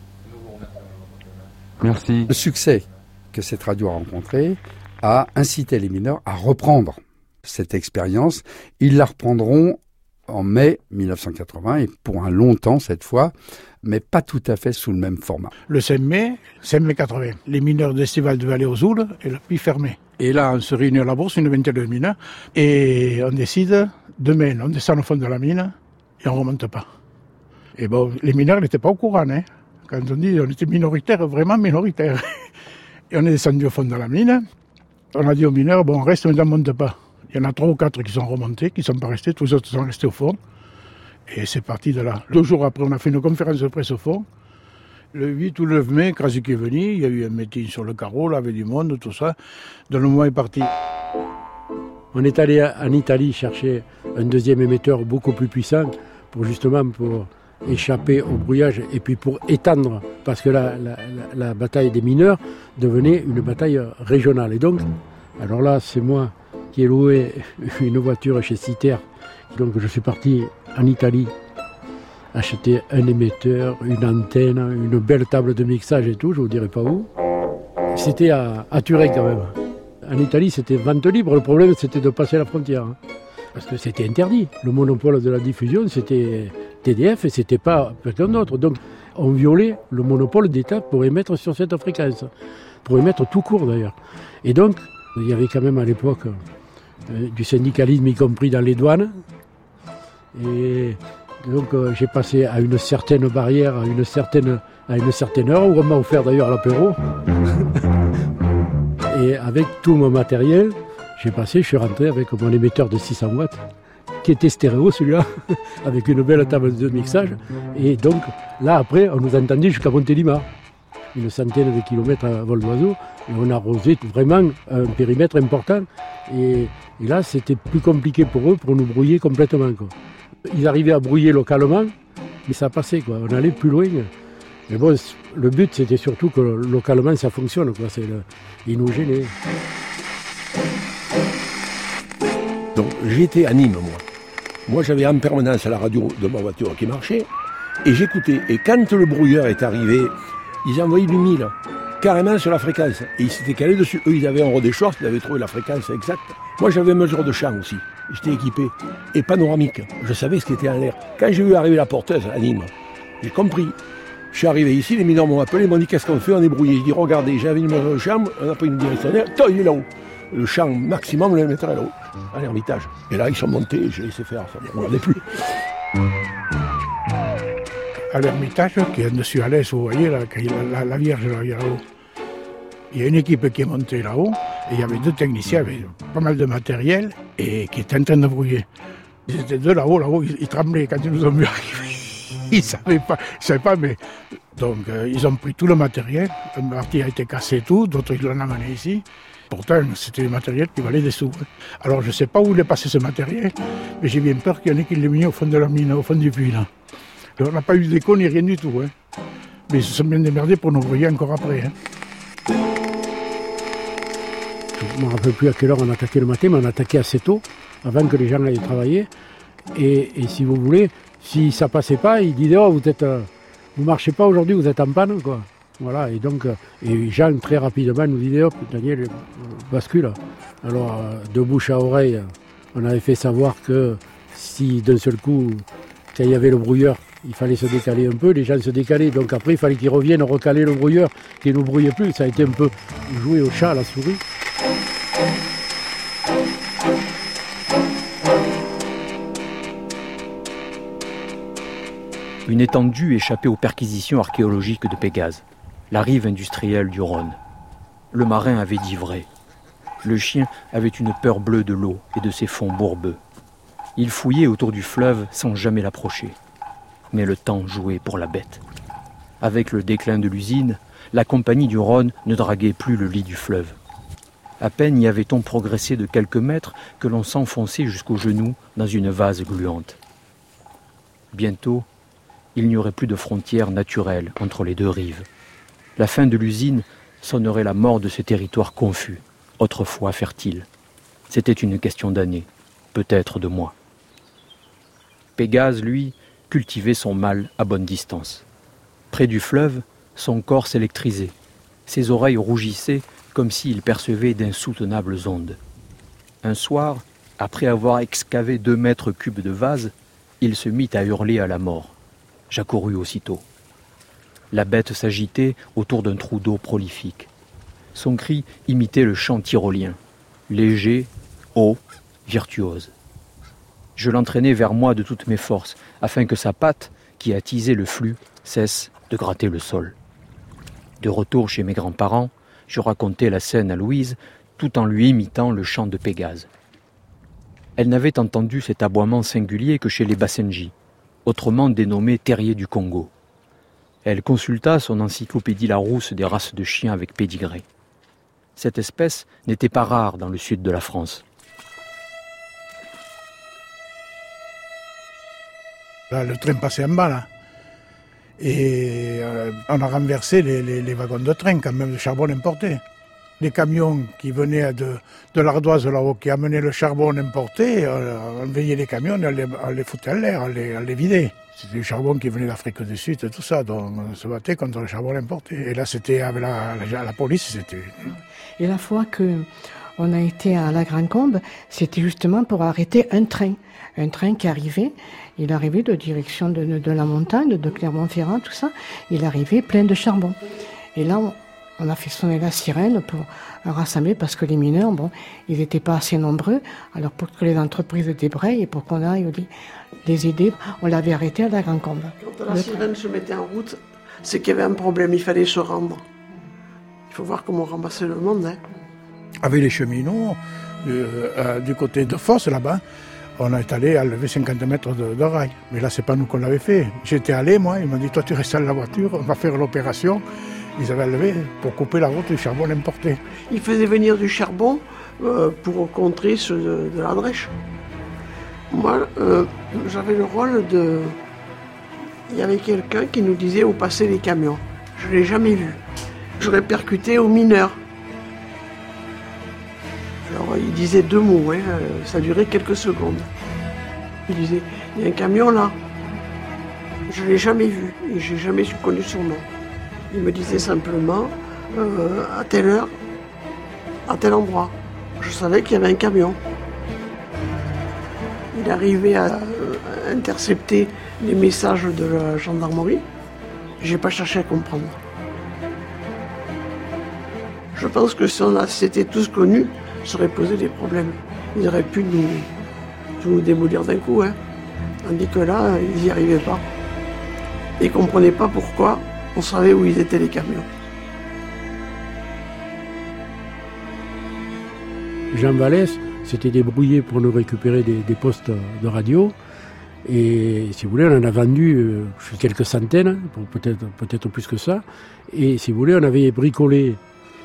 Merci. Le succès que cette radio a rencontré a incité les mineurs à reprendre cette expérience. Ils la reprendront en mai 1980 et pour un long temps cette fois, mais pas tout à fait sous le même format. Le 5 mai 80, les mineurs d'Estival devaient aller aux Oules et la pluie fermée. Et là, on se réunit à la bourse, une vingtaine de mineurs, et on décide, demain, on descend au fond de la mine et on ne remonte pas. Et bon, les mineurs n'étaient pas au courant, hein. Quand on dit, on était minoritaires, vraiment minoritaires. Et on est descendu au fond de la mine. On a dit aux mineurs, bon, on reste, mais on ne monte pas. Il y en a 3 ou 4 qui sont remontés, qui ne sont pas restés, tous les autres sont restés au fond. Et c'est parti de là. 2 jours après, on a fait une conférence de presse au fond. Le 8 ou le 9 mai, Krasik est venu, il y a eu un meeting sur le carreau, là, avec du monde, tout ça. Dans le mois est parti. On est allé en Italie chercher un deuxième émetteur beaucoup plus puissant pour échapper au brouillage et puis pour étendre, parce que la bataille des mineurs devenait une bataille régionale. Et donc, alors là, c'est moi qui ai loué une voiture chez Citer. Donc je suis parti en Italie acheter un émetteur, une antenne, une belle table de mixage et tout, je ne vous dirai pas où. C'était à Turin quand même. En Italie, c'était vente libre. Le problème, c'était de passer la frontière. Parce que c'était interdit. Le monopole de la diffusion, c'était TDF et c'était pas quelqu'un d'autre. Donc, on violait le monopole d'État pour émettre sur cette fréquence. Pour émettre tout court d'ailleurs. Et donc, il y avait quand même à l'époque du syndicalisme, y compris dans les douanes. Et donc, j'ai passé à une certaine barrière, à une certaine heure, où on m'a offert d'ailleurs l'apéro. Et avec tout mon matériel, je suis rentré avec mon émetteur de 600 watts, qui était stéréo celui-là, avec une belle table de mixage. Et donc, là, après, on nous entendait jusqu'à Montélimar, une centaine de kilomètres à vol d'oiseau, et on a arrosé vraiment un périmètre important. Et là, c'était plus compliqué pour eux, pour nous brouiller complètement, quoi. Ils arrivaient à brouiller localement, mais ça passait, quoi. On allait plus loin. Mais bon, le but, c'était surtout que localement, ça fonctionne, quoi. Ils nous gênaient. Donc j'étais à Nîmes, moi. Moi, j'avais en permanence la radio de ma voiture qui marchait, et j'écoutais. Et quand le brouilleur est arrivé, ils envoyaient du 1000, carrément sur la fréquence. Et ils s'étaient calés dessus. Eux, ils avaient un Rodé Schwartz, ils avaient trouvé la fréquence exacte. Moi, j'avais un mesure de champ aussi. J'étais équipé. Et panoramique. Je savais ce qui était en l'air. Quand j'ai vu arriver la porteuse à Nîmes, j'ai compris. Je suis arrivé ici, les mineurs m'ont appelé, ils m'ont dit qu'est-ce qu'on fait, on est brouillé. Je dis regardez, j'avais une mesure de champ, on a pris une directionnaire, il est là-haut. Le champ maximum, le mettre là-haut, à l'Ermitage. Et là, ils sont montés, j'ai laissé faire, ça ne me regardait plus. À l'Ermitage, qui est dessus à l'est, vous voyez, là, la Vierge là-haut. Il y a une équipe qui est montée là-haut, et il y avait 2 techniciens avec pas mal de matériel, et qui étaient en train de brouiller. Ils étaient 2 là-haut, ils tremblaient quand ils nous ont vu arriver. Ils ne savaient pas, mais... Donc, ils ont pris tout le matériel, une partie a été cassée tout, d'autres ils l'ont amené ici. Pourtant, c'était du matériel qui valait des sous. Alors, je ne sais pas où il est passé ce matériel, mais j'ai bien peur qu'il y en ait qui l'aient mis au fond de la mine, au fond du puits, là. Alors, on n'a pas eu d'écho ni rien du tout, hein. Mais ils se sont bien démerdés pour nous brouiller encore après, hein. Je ne me rappelle plus à quelle heure on a attaqué le matin, mais on a attaqué assez tôt, avant que les gens aillent travailler. Et si vous voulez, si ça ne passait pas, ils disaient « Oh, vous ne marchez pas aujourd'hui, vous êtes en panne, quoi ». Voilà, et donc, et Jean très rapidement nous disait, hop, Daniel, bascule. Alors, de bouche à oreille, on avait fait savoir que si d'un seul coup, quand il y avait le brouilleur, il fallait se décaler un peu, les gens se décalaient, donc après il fallait qu'ils reviennent recaler le brouilleur, qu'il ne brouillait plus. Ça a été un peu joué au chat, à la souris. Une étendue échappait aux perquisitions archéologiques de Pégase, la rive industrielle du Rhône. Le marin avait dit vrai. Le chien avait une peur bleue de l'eau et de ses fonds bourbeux. Il fouillait autour du fleuve sans jamais l'approcher. Mais le temps jouait pour la bête. Avec le déclin de l'usine, la compagnie du Rhône ne draguait plus le lit du fleuve. À peine y avait-on progressé de quelques mètres que l'on s'enfonçait jusqu'aux genoux dans une vase gluante. Bientôt, il n'y aurait plus de frontière naturelle entre les 2 rives. La fin de l'usine sonnerait la mort de ce territoire confus, autrefois fertile. C'était une question d'années, peut-être de mois. Pégase, lui, cultivait son mal à bonne distance. Près du fleuve, son corps s'électrisait. Ses oreilles rougissaient comme s'il percevait d'insoutenables ondes. Un soir, après avoir excavé 2 mètres cubes de vase, il se mit à hurler à la mort. J'accourus aussitôt. La bête s'agitait autour d'un trou d'eau prolifique. Son cri imitait le chant tyrolien, léger, haut, virtuose. Je l'entraînai vers moi de toutes mes forces, afin que sa patte, qui attisait le flux, cesse de gratter le sol. De retour chez mes grands-parents, je racontai la scène à Louise, tout en lui imitant le chant de Pégase. Elle n'avait entendu cet aboiement singulier que chez les Basenji, autrement dénommés terriers du Congo. Elle consulta son encyclopédie Larousse des races de chiens avec pédigré. Cette espèce n'était pas rare dans le sud de la France. Là, le train passait en bas, là. Et on a renversé les wagons de train, quand même, de charbon importé. Les camions qui venaient de l'Ardoise là-haut, qui amenaient le charbon importé, on veillait les camions, on les foutait en l'air, on les vidait. C'était du charbon qui venait d'Afrique du Sud et tout ça, donc on se battait contre le charbon importé. Et là, c'était avec la police, c'était... Et la fois qu'on a été à la Grande Combe, c'était justement pour arrêter un train qui arrivait. Il arrivait de direction de la montagne, de Clermont-Ferrand, tout ça. Il arrivait plein de charbon. Et là, on a fait sonner la sirène pour rassembler parce que les mineurs, ils n'étaient pas assez nombreux. Alors pour que les entreprises débrayent et pour qu'on aille les aider, on l'avait arrêté à la Grande Combe. Quand la sirène se mettait en route, c'est qu'il y avait un problème, il fallait se rendre. Il faut voir comment ramasser le monde. Hein. Avec les cheminots, du côté de Fosse, là-bas, on est allé enlever 50 mètres de rail. Mais là, c'est pas nous qu'on l'avait fait. J'étais allé, moi, ils m'ont dit, toi, tu restes dans la voiture, on va faire l'opération. Ils avaient enlevé pour couper la route du charbon importé. Ils faisaient venir du charbon pour contrer ceux de la Drèche. Moi, j'avais le rôle de... Il y avait quelqu'un qui nous disait où passaient les camions. Je ne l'ai jamais vu. Je répercutais aux mineurs. Alors, il disait 2 mots, ça durait quelques secondes. Il disait, il y a un camion là. Je ne l'ai jamais vu et je n'ai jamais connu son nom. Il me disait simplement, à telle heure, à tel endroit. Je savais qu'il y avait un camion. Il arrivait à intercepter les messages de la gendarmerie. Je n'ai pas cherché à comprendre. Je pense que si on s'était tous connus, ça aurait posé des problèmes. Ils auraient pu nous démolir d'un coup. Tandis que là, ils n'y arrivaient pas. Ils ne comprenaient pas pourquoi on savait où ils étaient les camions. Jean Vallès s'était débrouillé pour nous récupérer des postes de radio. Et si vous voulez, on en a vendu quelques centaines, peut-être plus que ça. Et si vous voulez, on avait bricolé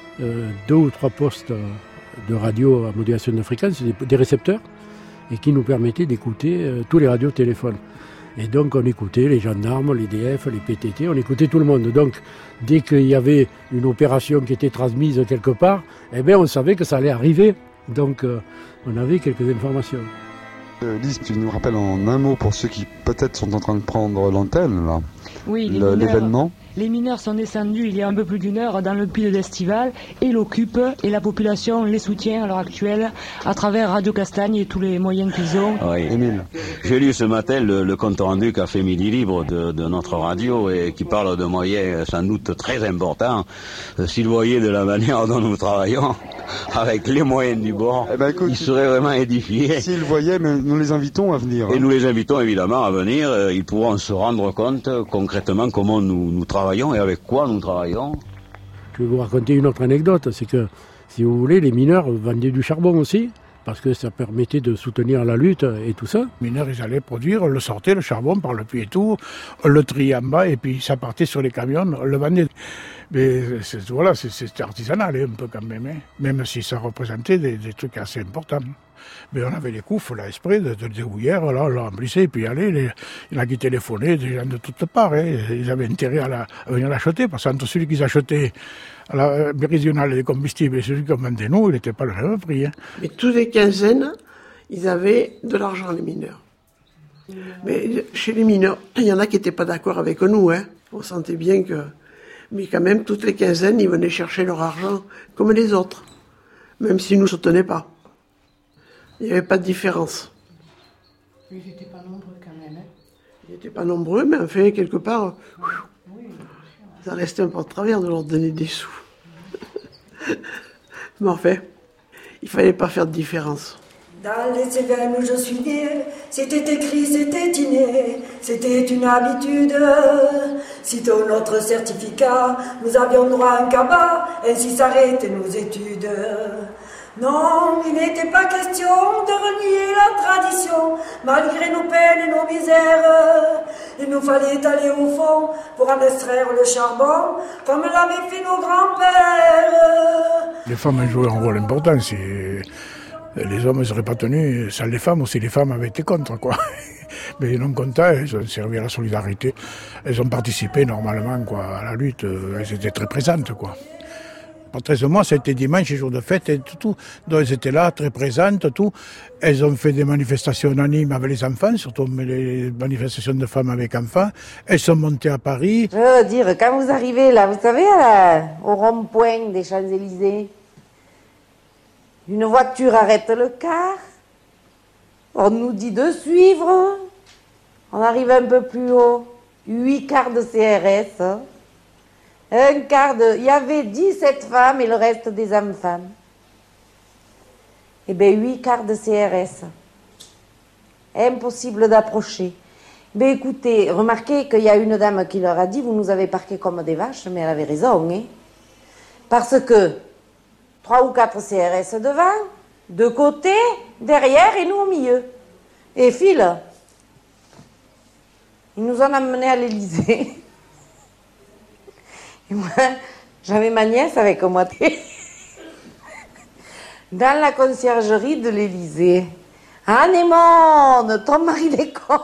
2 ou 3 postes de radio à modulation de fréquence, des récepteurs, et qui nous permettaient d'écouter tous les radios téléphones. Et donc on écoutait les gendarmes, les DF, les PTT, on écoutait tout le monde. Donc dès qu'il y avait une opération qui était transmise quelque part, eh bien on savait que ça allait arriver. Donc on avait quelques informations. Lise, tu nous rappelles en un mot pour ceux qui peut-être sont en train de prendre l'antenne, là, oui, l'événement. Les mineurs sont descendus il y a un peu plus d'1 heure dans le puits d'Estival et l'occupent, et la population les soutient à l'heure actuelle à travers Radio Castagne et tous les moyens qu'ils ont. Oui. Émile. J'ai lu ce matin le compte rendu qu'a fait Midi Libre de notre radio et qui parle de moyens sans doute très importants. S'il voyait de la manière dont nous travaillons, avec les moyens du bord, il serait vraiment édifié. S'ils voyaient, mais nous les invitons à venir. Et nous les invitons évidemment à venir. Ils pourront se rendre compte concrètement comment nous travaillons et avec quoi nous travaillons. Je vais vous raconter une autre anecdote, c'est que, si vous voulez, les mineurs vendaient du charbon aussi, parce que ça permettait de soutenir la lutte et tout ça. Les mineurs, ils allaient produire, on le sortait, le charbon, par le puits et tout, on le triait en bas, et puis ça partait sur les camions, on le vendait. Mais voilà, c'est artisanal un peu quand même, même si ça représentait des trucs assez importants. Mais on avait les couffes, là, exprès, des houillères, là, on l'emplissait, et puis allez, il y en a qui téléphonaient, des gens de toutes parts, ils avaient intérêt à venir l'acheter, parce qu'entre celui qu'ils achetaient à la méridionale des combustibles et celui qu'on vendait nous, il n'était pas le même prix. Mais tous les quinzaines, ils avaient de l'argent, les mineurs. Mais chez les mineurs, il y en a qui n'étaient pas d'accord avec nous, On sentait bien que... Mais quand même, toutes les quinzaines, ils venaient chercher leur argent, comme les autres, même s'ils ne nous soutenaient pas. Il n'y avait pas de différence. Ils n'étaient pas nombreux quand même. Ils n'étaient pas nombreux, mais enfin, quelque part, ça restait un peu de travers de leur donner des sous. Mais enfin, il ne fallait pas faire de différence. Dans les Cévennes où je suis née, c'était écrit, c'était inné, c'était une habitude. Sitôt notre certificat, nous avions droit à un cabas, ainsi s'arrêtaient nos études. Non, il n'était pas question de renier la tradition, malgré nos peines et nos misères. Il nous fallait aller au fond pour en extraire le charbon, comme l'avaient fait nos grands-pères. Les femmes ont joué un rôle important. Les hommes ne seraient pas tenus sans les femmes, aussi les femmes avaient été contre, quoi. Mais non contents, elles ont servi à la solidarité. Elles ont participé normalement, quoi, à la lutte. Elles étaient très présentes, quoi. Pour 13 mois, c'était dimanche, jour de fête, et tout. Donc elles étaient là, très présentes, tout. Elles ont fait des manifestations anonymes avec les enfants, surtout les manifestations de femmes avec enfants. Elles sont montées à Paris. Je veux dire, quand vous arrivez là, vous savez, au rond-point des Champs-Élysées, une voiture arrête le car, on nous dit de suivre, on arrive un peu plus haut, 8 cars de CRS, il y avait 17 femmes et le reste des enfants. Eh bien, 8 cars de CRS. Impossible d'approcher. Ben écoutez, remarquez qu'il y a une dame qui leur a dit, vous nous avez parqués comme des vaches, mais elle avait raison, parce que 3 ou 4 CRS devant, de côté, derrière et nous au milieu. Et file. Ils nous ont amenés à l'Élysée. Et moi, j'avais ma nièce avec moi dans la conciergerie de l'Élysée. Ah, Némone, ton mari est con.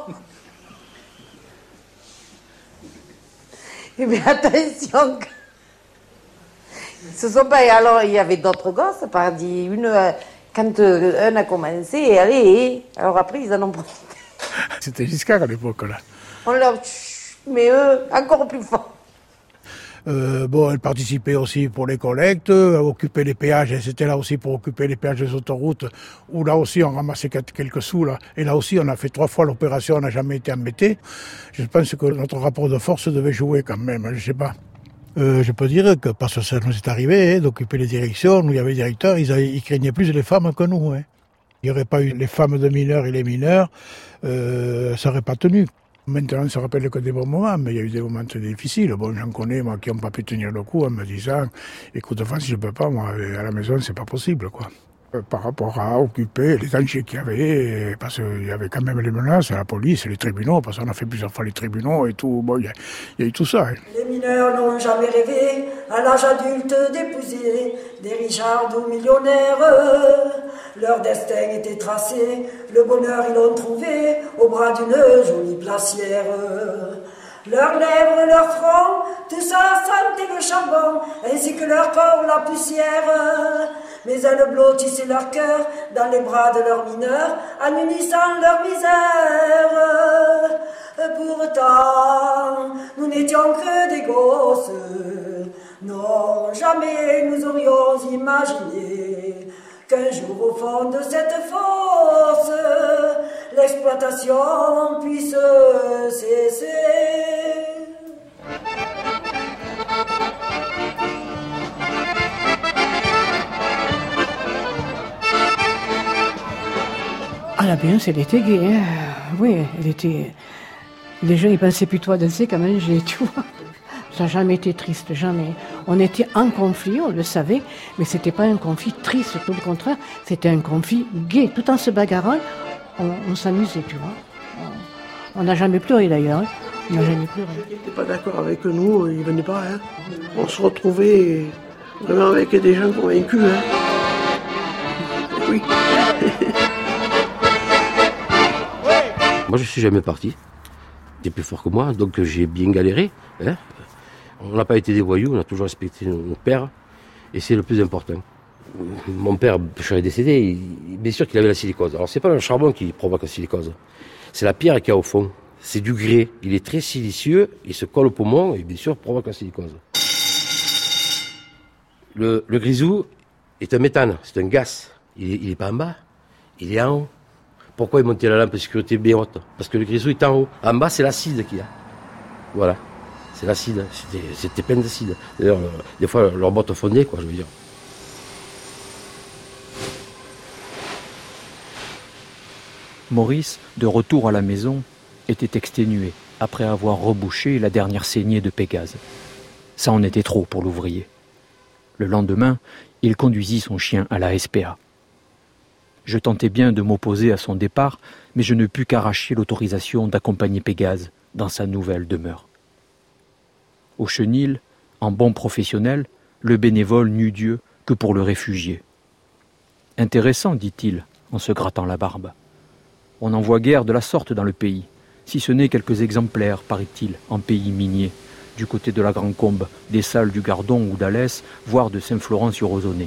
Eh bien, attention. Ils se sont pas... Alors, il y avait d'autres gosses, une Quand un a commencé, allez, alors après ils en ont profité. C'était Giscard à l'époque, là. On leur... Mais eux, encore plus fort. Elle participait aussi pour les collectes, occuper les péages, et c'était là aussi pour occuper les péages des autoroutes, où là aussi on ramassait quelques sous, là. Et là aussi on a fait 3 fois l'opération, on n'a jamais été embêté. Je pense que notre rapport de force devait jouer quand même, je sais pas. Je peux dire que, parce que ça nous est arrivé, d'occuper les directions, nous il y avait des directeurs, ils craignaient plus les femmes que nous. Hein. Il n'y aurait pas eu les femmes de mineurs et les mineurs, ça n'aurait pas tenu. Maintenant, on ne se rappelle que des bons moments, mais il y a eu des moments très difficiles. Bon, j'en connais, moi, qui n'ont pas pu tenir le coup en me disant, écoute, France, je ne peux pas, moi, à la maison, c'est pas possible, quoi. Par rapport à occuper les dangers qu'il y avait, parce qu'il y avait quand même les menaces, la police, les tribunaux, parce qu'on a fait plusieurs fois les tribunaux et tout, bon, il y a eu tout ça. Hein. Les mineurs n'ont jamais rêvé, à l'âge adulte, d'épouser des richards ou millionnaires. Leur destin était tracé, le bonheur ils l'ont trouvé, au bras d'une jolie glacière. Leurs lèvres, leur front, tout ça sentait le charbon, ainsi que leur corps la poussière. Mais elles blottissaient leur cœur dans les bras de leurs mineurs, en unissant leur misère. Pourtant, nous n'étions que des gosses. Non, jamais nous aurions imaginé qu'un jour au fond de cette fosse, l'exploitation puisse cesser. Ah, la Béance, elle était gaie, hein. Oui, elle était... Les gens, ils pensaient plutôt à danser qu'à manger, tu vois. Ça n'a jamais été triste, jamais. On était en conflit, on le savait, mais c'était pas un conflit triste, tout le contraire. C'était un conflit gai. Tout en se bagarrant, on s'amusait, tu vois. On n'a jamais pleuré, d'ailleurs. Hein. On n'a jamais pleuré. Ceux qui n'étaient pas d'accord avec nous, ils ne venaient pas. Hein. On se retrouvait vraiment avec des gens convaincus. Hein. Oui. Moi, je suis jamais parti. C'est plus fort que moi, donc j'ai bien galéré. Hein. On n'a pas été des voyous, on a toujours respecté nos pères, et c'est le plus important. Mon père, je est décédé, bien sûr qu'il avait la silicose. Alors c'est pas le charbon qui provoque la silicose, c'est la pierre qu'il y a au fond. C'est du grès, il est très silicieux, il se colle au poumon, et bien sûr provoque la silicose. Le grisou est un méthane, c'est un gaz. Il est pas en bas, il est en haut. Pourquoi ils montaient la lampe de sécurité bien haute? Parce que le grisou est en haut. En bas, c'est l'acide qu'il y a. Voilà. C'est l'acide. C'était plein d'acide. D'ailleurs, des fois, leurs bottes fondaient, quoi, je veux dire. Maurice, de retour à la maison, était exténué après avoir rebouché la dernière saignée de Pégase. Ça en était trop pour l'ouvrier. Le lendemain, il conduisit son chien à la SPA. Je tentais bien de m'opposer à son départ, mais je ne pus qu'arracher l'autorisation d'accompagner Pégase dans sa nouvelle demeure. Au chenil, en bon professionnel, le bénévole n'eut Dieu que pour le réfugié. Intéressant, dit-il, en se grattant la barbe. On n'en voit guère de la sorte dans le pays, si ce n'est quelques exemplaires, paraît-il, en pays minier, du côté de la Grande Combe, des salles du Gardon ou d'Alès, voire de Saint-Florent-sur-Ozonay.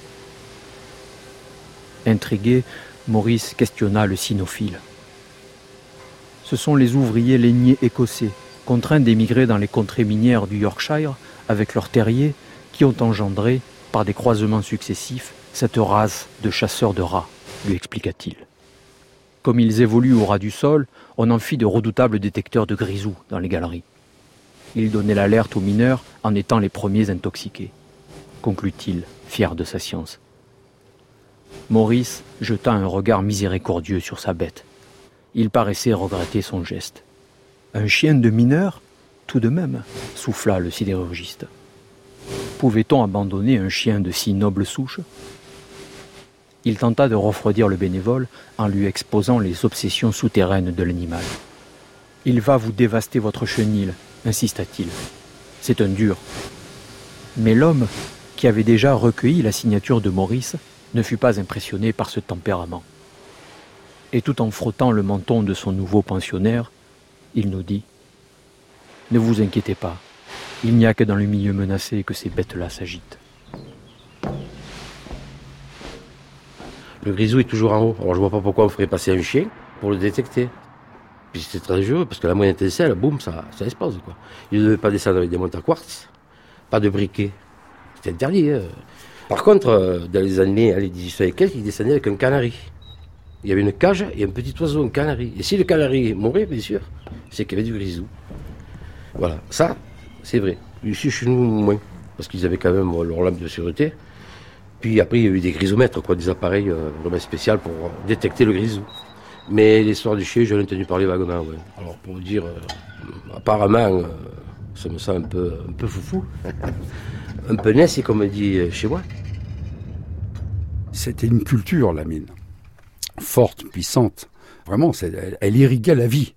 Intrigué, Maurice questionna le cynophile. Ce sont les ouvriers lainiers écossais, contraints d'émigrer dans les contrées minières du Yorkshire avec leurs terriers, qui ont engendré, par des croisements successifs, cette race de chasseurs de rats, lui expliqua-t-il. Comme ils évoluent au ras du sol, on en fit de redoutables détecteurs de grisou dans les galeries. Ils donnaient l'alerte aux mineurs en étant les premiers intoxiqués, conclut-il, fier de sa science. Maurice jeta un regard miséricordieux sur sa bête. Il paraissait regretter son geste. Un chien de mineur, tout de même, souffla le sidérurgiste. Pouvait-on abandonner un chien de si noble souche? Il tenta de refroidir le bénévole en lui exposant les obsessions souterraines de l'animal. « Il va vous dévaster votre chenil », insista-t-il. « C'est un dur. » Mais l'homme, qui avait déjà recueilli la signature de Maurice, ne fut pas impressionné par ce tempérament. Et tout en frottant le menton de son nouveau pensionnaire, il nous dit « Ne vous inquiétez pas, il n'y a que dans le milieu menacé que ces bêtes-là s'agitent. » Le grisou est toujours en haut. Alors je vois pas pourquoi on ferait passer un chien pour le détecter. Puis c'était très dangereux parce que la moindre étincelle, boum, ça explose, quoi. Il ne devait pas descendre avec des montres à quartz, pas de briquet. C'était interdit. Hein. Par contre, dans les années 1800 et quelques, il descendait avec un canari. Il y avait une cage et un petit oiseau, un canari. Et si le canari mourait, bien sûr, c'est qu'il y avait du grisou. Voilà, ça, c'est vrai. Ici, chez nous, moins. Parce qu'ils avaient quand même leur lampe de sûreté. Puis après, il y a eu des grisomètres, quoi, des appareils vraiment spéciaux pour détecter le grisou. Mais l'histoire du chien, j'en ai entendu parler vaguement, ouais. Alors, pour vous dire, apparemment, ça me semble un peu foufou. Un peu naissé, comme on dit chez moi. C'était une culture, la mine. Forte, puissante. Vraiment, elle irriguait la vie.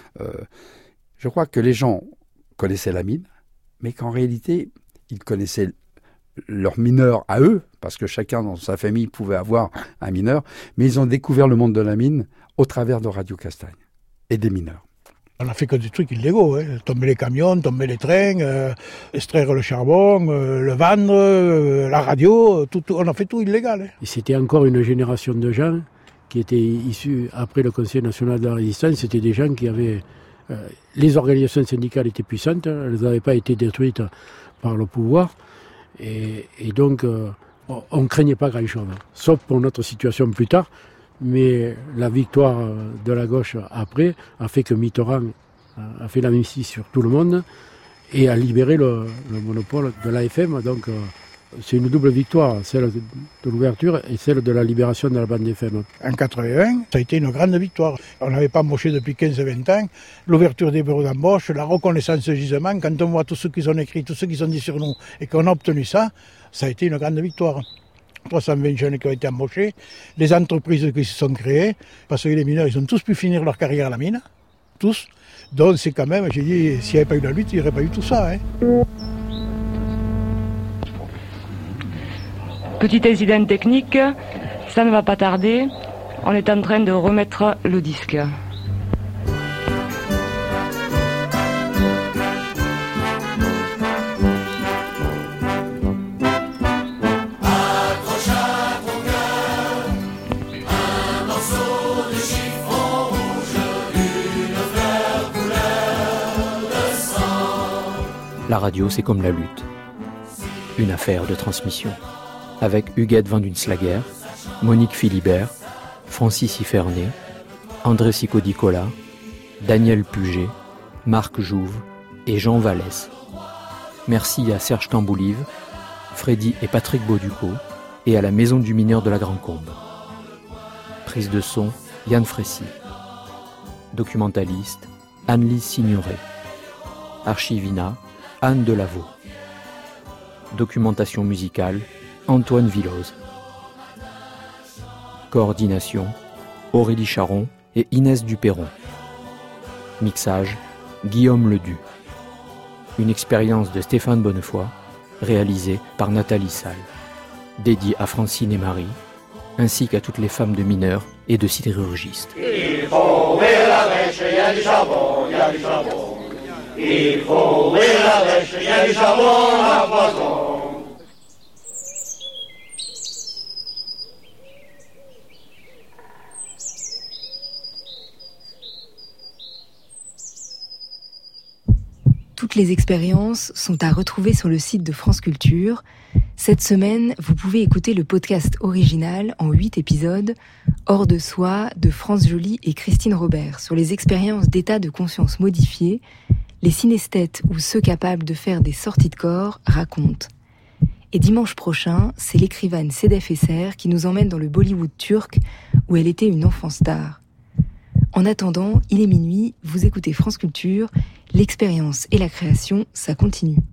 Je crois que les gens connaissaient la mine, mais qu'en réalité, ils connaissaient leurs mineurs à eux, parce que chacun dans sa famille pouvait avoir un mineur, mais ils ont découvert le monde de la mine au travers de Radio Castagne et des mineurs. On a fait que des trucs illégaux, hein. Tomber les camions, tomber les trains, extraire le charbon, le vendre, la radio, tout, on a fait tout illégal. Hein. Et c'était encore une génération de gens qui étaient issus, après le Conseil national de la résistance, c'était des gens qui avaient... les organisations syndicales étaient puissantes, elles n'avaient pas été détruites par le pouvoir, et donc on ne craignait pas grand-chose, sauf pour notre situation plus tard. Mais la victoire de la gauche après a fait que Mitterrand a fait l'amnistie sur tout le monde et a libéré le monopole de l'AFM. Donc c'est une double victoire, celle de l'ouverture et celle de la libération de la bande FM. En 81, ça a été une grande victoire. On n'avait pas embauché depuis 15-20 ans. L'ouverture des bureaux d'embauche, la reconnaissance de gisement, quand on voit tout ce qu'ils ont écrit, tout ce qu'ils ont dit sur nous et qu'on a obtenu ça, ça a été une grande victoire. 320 jeunes qui ont été embauchés, les entreprises qui se sont créées, parce que les mineurs, ils ont tous pu finir leur carrière à la mine, tous. Donc c'est quand même, j'ai dit, s'il n'y avait pas eu la lutte, il n'y aurait pas eu tout ça. Hein. Petit incident technique, ça ne va pas tarder, on est en train de remettre le disque. La radio, c'est comme la lutte. Une affaire de transmission. Avec Huguette Van Dunslager, Monique Philibert, Francis Iferney, André Sicodicola, Daniel Puget, Marc Jouve et Jean Vallès. Merci à Serge Tamboulive, Freddy et Patrick Bauducot et à la Maison du Mineur de la Grande Combe. Prise de son, Yann Frécy. Documentaliste, Anne-Lise Signoret. Archivina, Anne Delavaux. Documentation musicale, Antoine Villoz. Coordination, Aurélie Charon et Inès Duperron. Mixage, Guillaume Ledu. Une expérience de Stéphane Bonnefoy, réalisée par Nathalie Salle. Dédiée à Francine et Marie, ainsi qu'à toutes les femmes de mineurs et de sidérurgistes. Il faut ouvrir la brèche, il y a du charbon, il y a du charbon. Il faut ouvrir la brèche, il y a du charbon à poison. Toutes les expériences sont à retrouver sur le site de France Culture. Cette semaine, vous pouvez écouter le podcast original en 8 épisodes, Hors de soi, de France Joly et Christine Robert, sur les expériences d'état de conscience modifiées. Les synesthètes ou ceux capables de faire des sorties de corps racontent. Et dimanche prochain, c'est l'écrivaine Sedef Esser qui nous emmène dans le Bollywood turc où elle était une enfant star. En attendant, il est minuit, vous écoutez France Culture, l'expérience et la création, ça continue.